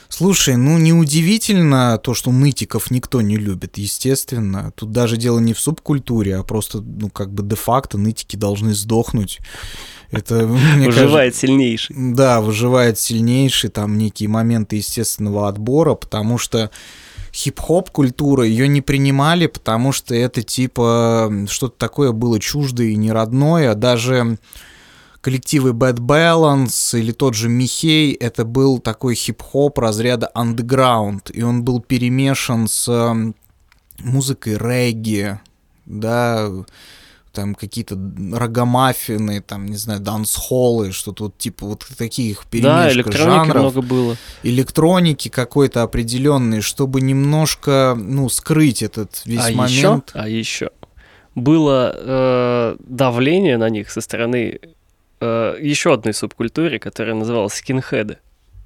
Слушай, ну неудивительно то, что нытиков никто не любит, естественно. Тут даже дело не в субкультуре, а просто, ну, как бы де-факто нытики должны сдохнуть. Это, выживает кажется, сильнейший. Да, выживает сильнейший, там некие моменты естественного отбора, потому что хип-хоп культура, ее не принимали, потому что это типа что-то такое было чуждое и неродное, даже... Коллективы Bad Balance или тот же Михей, это был такой хип-хоп разряда underground, и он был перемешан с музыкой регги, да, там какие-то рагамаффины, там, не знаю, дансхоллы, что-то вот типа вот таких перемешка да, электроники жанров. много было. Электроники какой-то определенной, чтобы немножко, ну, скрыть этот весь а момент. Еще, а еще было э, давление на них со стороны еще одной субкультуре, которая называлась скинхеды.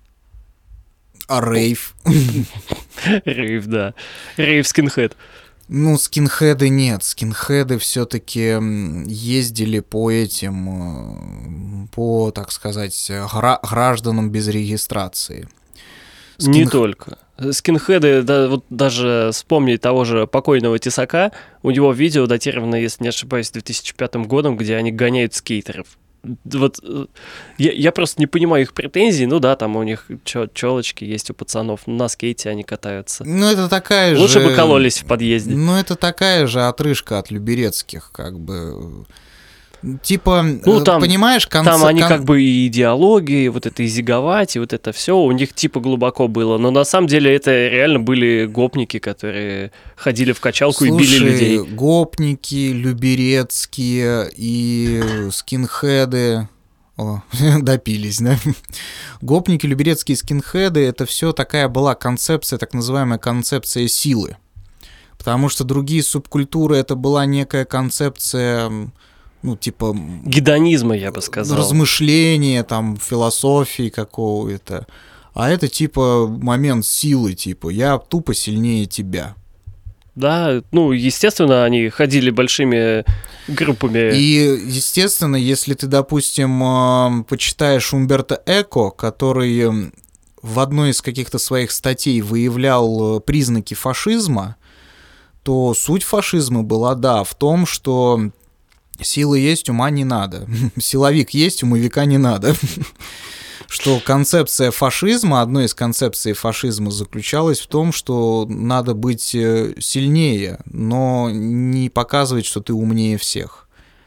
А рейв? Рейв, да. Рейв скинхед. Ну, скинхеды нет. Скинхеды все-таки ездили по этим, по, так сказать, гра- гражданам без регистрации. Скин... Не только. Скинхеды, да, вот даже вспомни того же покойного Тесака, у него видео датировано, если не ошибаюсь, две тысячи пятым годом, где они гоняют скейтеров. Вот я, я просто не понимаю их претензий. Ну да, там у них челочки есть у пацанов, на скейте они катаются. Ну это такая Лучше же... бы кололись в подъезде. Ну это такая же отрыжка от люберецких, как бы... Типа, ну, там, понимаешь, конце... Там они кон... как бы и идеологии, вот это и зиговать, и вот это все у них типа глубоко было. Но на самом деле это реально были гопники, которые ходили в качалку. Слушай, и били людей. Гопники, люберецкие и скинхеды... О, допились, да? Гопники, люберецкие скинхеды, это все такая была концепция, так называемая концепция силы. Потому что другие субкультуры, это была некая концепция... ну, типа... гедонизма, я бы сказал. Размышления, там, философии какого-то. А это, типа, момент силы, типа, я тупо сильнее тебя. Да, ну, естественно, они ходили большими группами. И, естественно, если ты, допустим, почитаешь Умберто Эко, который в одной из каких-то своих статей выявлял признаки фашизма, то суть фашизма была, да, в том, что... сила есть, ума не надо. Силовик есть, умовика не надо. Что концепция фашизма, одной из концепций фашизма заключалась в том, что надо быть сильнее, но не показывать, что ты умнее всех.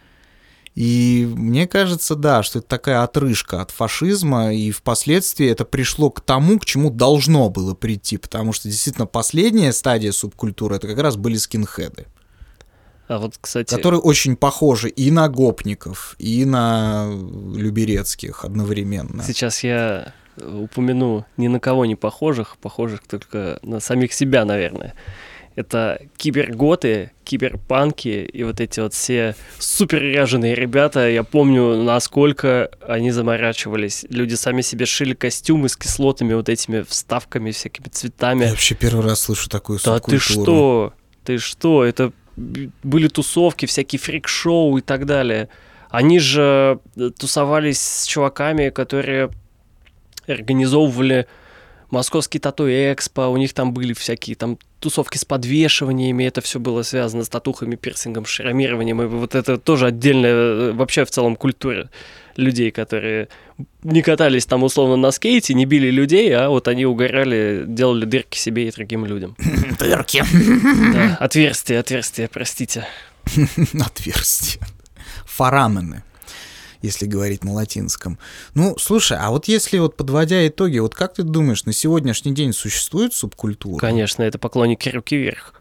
И мне кажется, да, что это такая отрыжка от фашизма, и впоследствии это пришло к тому, к чему должно было прийти, потому что действительно последняя стадия субкультуры — это как раз были скинхеды. А вот, кстати... которые очень похожи и на гопников, и на люберецких одновременно. Сейчас я упомяну ни на кого не похожих, похожих только на самих себя, наверное. Это киберготы, киберпанки и вот эти вот все суперряженые ребята. Я помню, насколько они заморачивались. Люди сами себе шили костюмы с кислотами, вот этими вставками, всякими цветами. Я вообще первый раз слышу такую да субкультуру. Да ты что? Ты что? Это... были тусовки, всякие фрик-шоу и так далее. Они же тусовались с чуваками, которые организовывали московский тату-экспо, у них там были всякие там тусовки с подвешиваниями, это все было связано с татухами, пирсингом, шрамированием, и вот это тоже отдельная вообще в целом культура людей, которые не катались там условно на скейте, не били людей, а вот они угорали, делали дырки себе и другим людям. Дырки. Да, отверстия, отверстия, простите. Отверстия. Форамены, если говорить на латинском. Ну, слушай, а вот если вот подводя итоги, вот как ты думаешь, на сегодняшний день существует субкультура? Конечно, это поклонники руки вверх.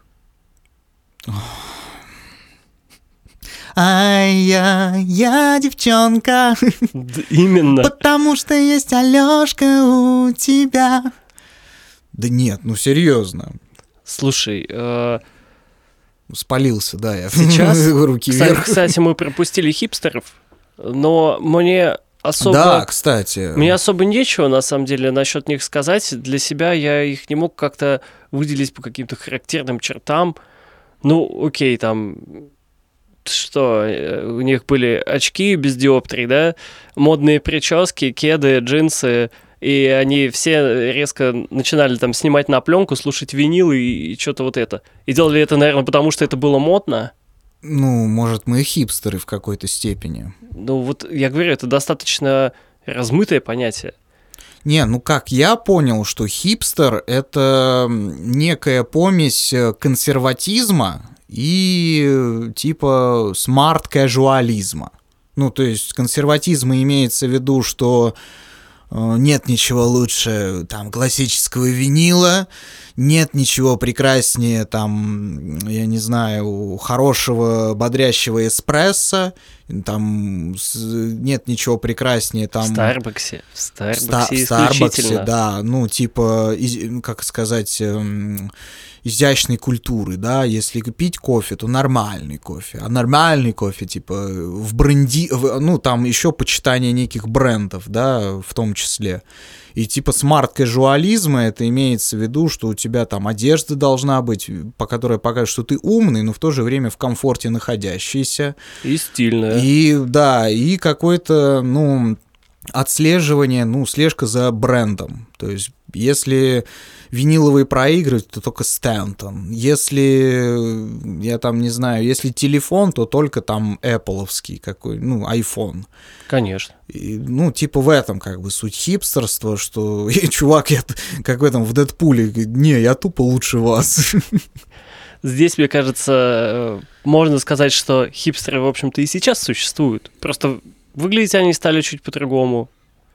Ай, я, я девчонка. Да, именно. Потому что есть Алёшка у тебя. Да нет, ну серьезно. Слушай, э... спалился, да, я. Сейчас, руки кстати, вверх. Кстати, мы пропустили хипстеров, но мне особо... Да, кстати. Мне особо нечего, на самом деле, насчет них сказать. Для себя я их не мог как-то выделить по каким-то характерным чертам. Ну, окей, там... Что, у них были очки без диоптрий, да, модные прически, кеды, джинсы, и они все резко начинали там снимать на пленку, слушать винил и, и что-то вот это. И делали это, наверное, потому что это было модно. Ну, может, мы хипстеры в какой-то степени. Ну, вот я говорю, это достаточно размытое понятие. Не, ну как, я понял, что хипстер — это некая помесь консерватизма и типа смарт-кажуализма. Ну, то есть консерватизм имеется в виду, что нет ничего лучше там классического винила, нет ничего прекраснее там, я не знаю, хорошего бодрящего эспрессо, там нет ничего прекраснее там... В Старбаксе, в Старбаксе Ста- в Старбаксе, да, ну типа, из, как сказать... Эм, изящной культуры, да, если пить кофе, то нормальный кофе, а нормальный кофе, типа, в бренди, в, ну, там еще почитание неких брендов, да, в том числе, и типа смарт-кажуализма, это имеется в виду, что у тебя там одежда должна быть, по которой покажет, что ты умный, но в то же время в комфорте находящийся. И стильная. И, да, и какое-то, ну, отслеживание, ну, слежка за брендом, то есть если виниловый проигрыватель, то только Стэнтон. Если, я там не знаю, если телефон, то только там Apple'овский какой, ну, iPhone. Конечно. И, ну, типа в этом как бы суть хипстерства, что, чувак, я как в этом, в Дэдпуле, не, я тупо лучше вас. Здесь, мне кажется, можно сказать, что хипстеры, в общем-то, и сейчас существуют. Просто выглядеть они стали чуть по-другому.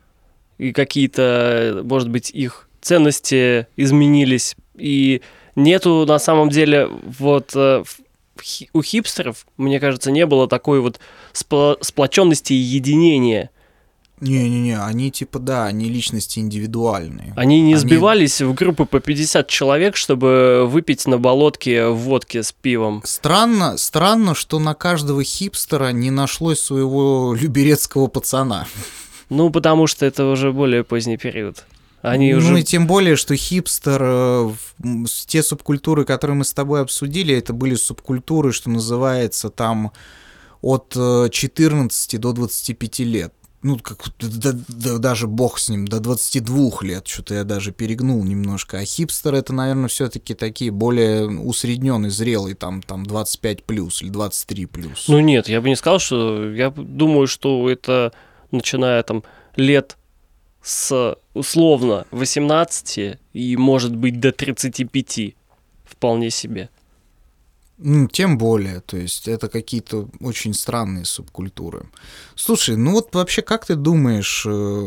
И какие-то, может быть, их ценности изменились, и нету на самом деле вот э, у хипстеров, мне кажется, не было такой вот спла- сплоченности и единения. Не-не-не, они типа, да, они личности индивидуальные. Они не они... сбивались в группы по пятьдесят человек, чтобы выпить на болотке водки с пивом. Странно, странно, что на каждого хипстера не нашлось своего люберецкого пацана. Ну, потому что это уже более поздний период. Они ну уже... и тем более, что хипстер, э, те субкультуры, которые мы с тобой обсудили, это были субкультуры, что называется, там от четырнадцати до двадцати пяти лет. Ну, как да, да, даже бог с ним, до двадцати двух лет, что-то я даже перегнул немножко. А хипстер это, наверное, все-таки такие более усредненные, зрелые, там, там двадцать пять плюс или двадцать три плюс. Ну нет, я бы не сказал, что... Я думаю, что это, начиная там лет с условно восемнадцати и, может быть, до тридцати пяти вполне себе. Ну, тем более, то есть это какие-то очень странные субкультуры. Слушай, ну вот вообще, как ты думаешь,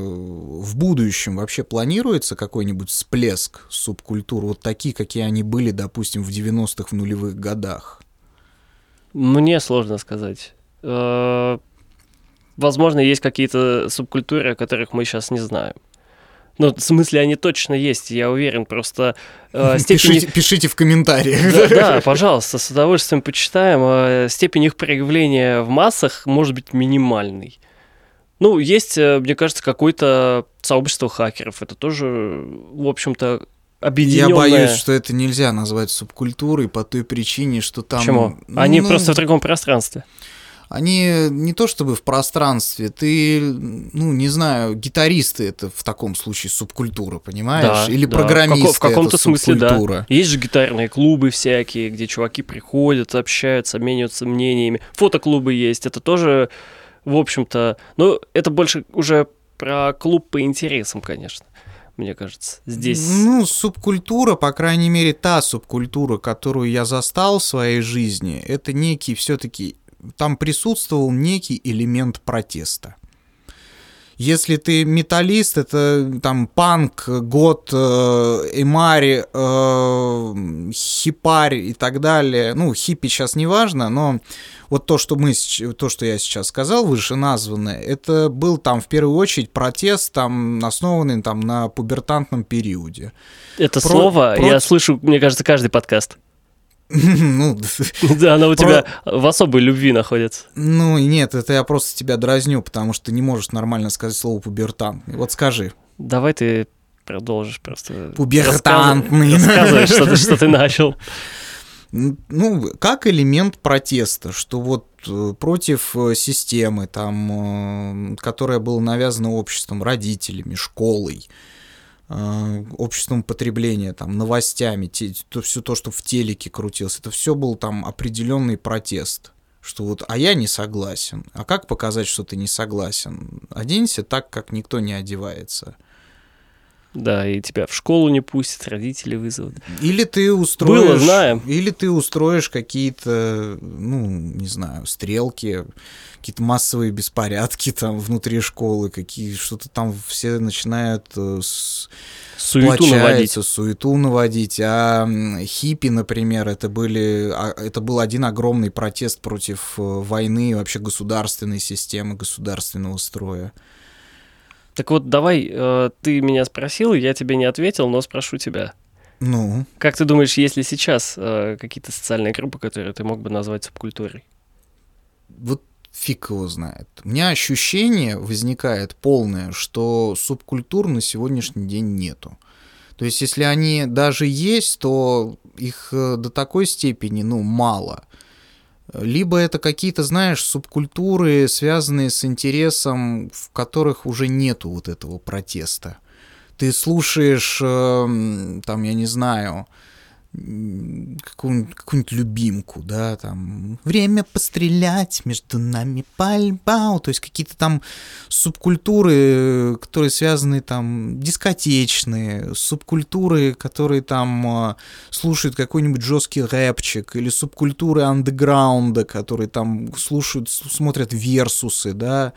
в будущем вообще планируется какой-нибудь всплеск субкультур, вот такие, какие они были, допустим, в девяностых, в нулевых годах? Мне сложно сказать. Возможно, есть какие-то субкультуры, о которых мы сейчас не знаем. Ну, в смысле, они точно есть, я уверен, просто... Э, степень... пишите, пишите в комментариях. Да, да, пожалуйста, с удовольствием почитаем. Э, степень их проявления в массах может быть минимальной. Ну, есть, мне кажется, какое-то сообщество хакеров. Это тоже, в общем-то, объединенное... Я боюсь, что это нельзя назвать субкультурой по той причине, что там... Почему? Они ну... просто в другом пространстве. Они не то чтобы в пространстве, ты, ну, не знаю, гитаристы — это в таком случае субкультура, понимаешь? Да, Или да. программисты — в каком-то это смысле, субкультура. Да. Есть же гитарные клубы всякие, где чуваки приходят, общаются, обмениваются мнениями. Фотоклубы есть, это тоже, в общем-то... Ну, это больше уже про клуб по интересам, конечно, мне кажется. Здесь... Ну, субкультура, по крайней мере, та субкультура, которую я застал в своей жизни, это некий все-таки... Там присутствовал некий элемент протеста. Если ты металлист, это там панк, гот, э, эмари, э, хипарь и так далее. Ну, хиппи сейчас не важно, но вот то, что мы, то, что я сейчас сказал, вышеназванное, это был там в первую очередь протест, там, основанный там на пубертантном периоде. Это Про, слово про... я слышу, мне кажется, каждый подкаст. Ну, да, она у про... тебя в особой любви находится. Ну, нет, это я просто тебя дразню, потому что ты не можешь нормально сказать слово пубертантный. Вот скажи. Давай ты продолжишь просто. Пубертантный. Рассказывай, что ты, что ты начал. Ну, как элемент протеста, что вот против системы, там, которая была навязана обществом, родителями, школой, обществом потребления, там, новостями, те, то, все то, что в телеке крутилось, это все был там определенный протест. Что вот, а я не согласен. А как показать, что ты не согласен? Оденься так, как никто не одевается. Да, и тебя в школу не пустят, родители вызовут. Или ты устроишь... Было, знаем. Или ты устроишь какие-то, ну, не знаю, стрелки, какие-то массовые беспорядки там внутри школы, какие что-то там все начинают с... суету наводить. суету наводить. А хиппи, например, это были, это был один огромный протест против войны и вообще государственной системы, государственного строя. Так вот, давай, э, ты меня спросил, я тебе не ответил, но спрошу тебя. Ну? Как ты думаешь, есть ли сейчас э, какие-то социальные группы, которые ты мог бы назвать субкультурой? Вот фиг его знает. У меня ощущение возникает полное, что субкультур на сегодняшний день нету. То есть, если они даже есть, то их до такой степени, ну, мало. Либо это какие-то, знаешь, субкультуры, связанные с интересом, в которых уже нету вот этого протеста. Ты слушаешь, там, я не знаю, какую-нибудь, какую-нибудь любимку, да, там, время пострелять, между нами пальба, то есть какие-то там субкультуры, которые связаны там, дискотечные, субкультуры, которые там слушают какой-нибудь жесткий рэпчик, или субкультуры андеграунда, которые там слушают, смотрят версусы, да,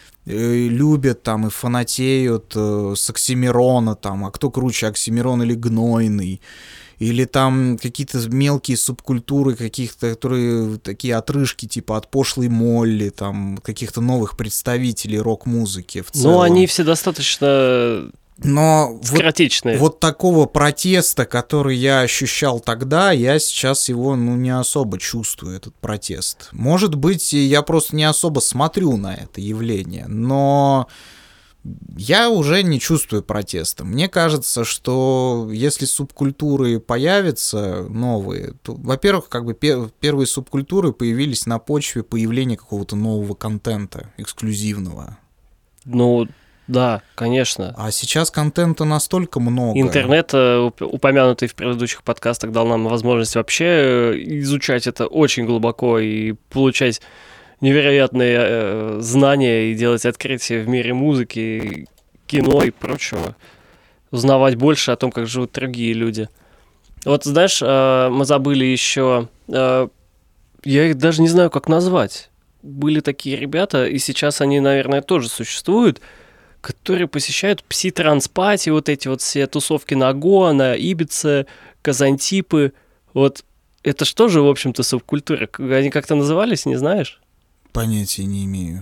любят там и фанатеют с Оксимирона, там, а кто круче, Оксимирон или Гнойный. Или там какие-то мелкие субкультуры каких-то, которые такие отрыжки типа от пошлой Молли, там каких-то новых представителей рок-музыки в целом. Ну, они все достаточно Но скоротечные. Вот, вот такого протеста, который я ощущал тогда, я сейчас его ну, не особо чувствую, этот протест. Может быть, я просто не особо смотрю на это явление, но... Я уже не чувствую протеста. Мне кажется, что если субкультуры появятся новые, то, во-первых, как бы пер- первые субкультуры появились на почве появления какого-то нового контента, эксклюзивного. Ну, да, конечно. А сейчас контента настолько много. Интернет, упомянутый в предыдущих подкастах, дал нам возможность вообще изучать это очень глубоко и получать невероятные э, знания и делать открытия в мире музыки, кино и прочего. Узнавать больше о том, как живут другие люди. Вот, знаешь, э, мы забыли еще... Э, я их даже не знаю, как назвать. Были такие ребята, и сейчас они, наверное, тоже существуют, которые посещают пси-транс-пати, вот эти вот все тусовки на Гоа, на Ибице, Казантипы. Вот это что же, в общем-то, субкультура? Они как-то назывались, не знаешь? Понятия не имею.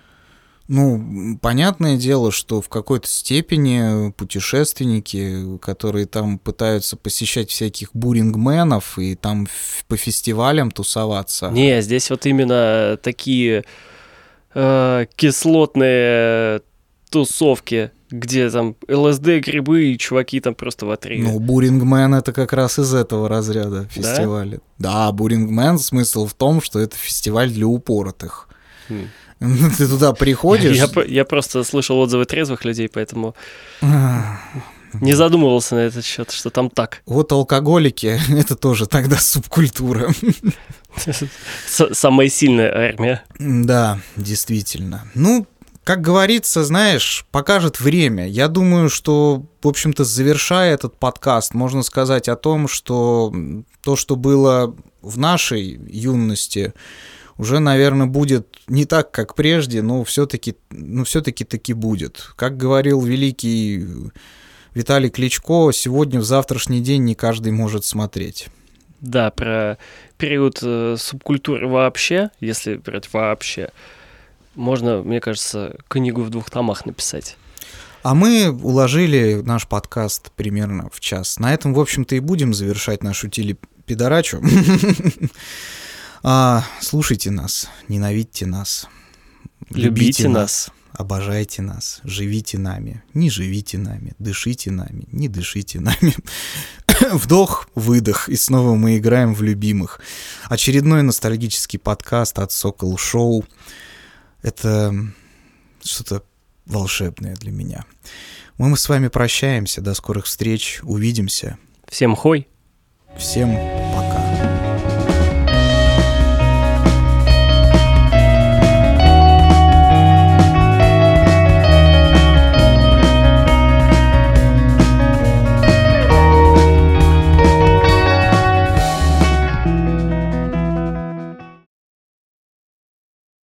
Ну, понятное дело, что в какой-то степени путешественники, которые там пытаются посещать всяких бурингменов и там по фестивалям тусоваться. Не, здесь вот именно такие э, кислотные тусовки, где там ЛСД, грибы и чуваки там просто в отрыве. Ну, бурингмен — это как раз из этого разряда фестиваля. Да, да, бурингмен, смысл в том, что это фестиваль для упоротых. Хм. Ты туда приходишь... Я, я просто слышал отзывы трезвых людей, поэтому не задумывался на этот счет, что там так. Вот алкоголики — это тоже тогда субкультура. Самая сильная армия. Да, действительно. Ну, как говорится, знаешь, покажет время. Я думаю, что, в общем-то, завершая этот подкаст, можно сказать о том, что то, что было в нашей юности, уже, наверное, будет не так, как прежде, но все-таки, ну, все-таки таки будет. Как говорил великий Виталий Кличко, сегодня в завтрашний день не каждый может смотреть. Да, про период э, субкультуры вообще, если брать вообще, можно, мне кажется, книгу в двух томах написать. А мы уложили наш подкаст примерно в час. На этом, в общем-то, и будем завершать нашу телепидорачу. Слушайте нас, ненавидьте нас, любите нас, обожайте нас, живите нами, не живите нами, дышите нами, не дышите нами. Вдох, выдох, и снова мы играем в любимых. Очередной ностальгический подкаст от Сокол Шоу. Это что-то волшебное для меня. Мы с вами прощаемся, до скорых встреч, увидимся. Всем хой! Всем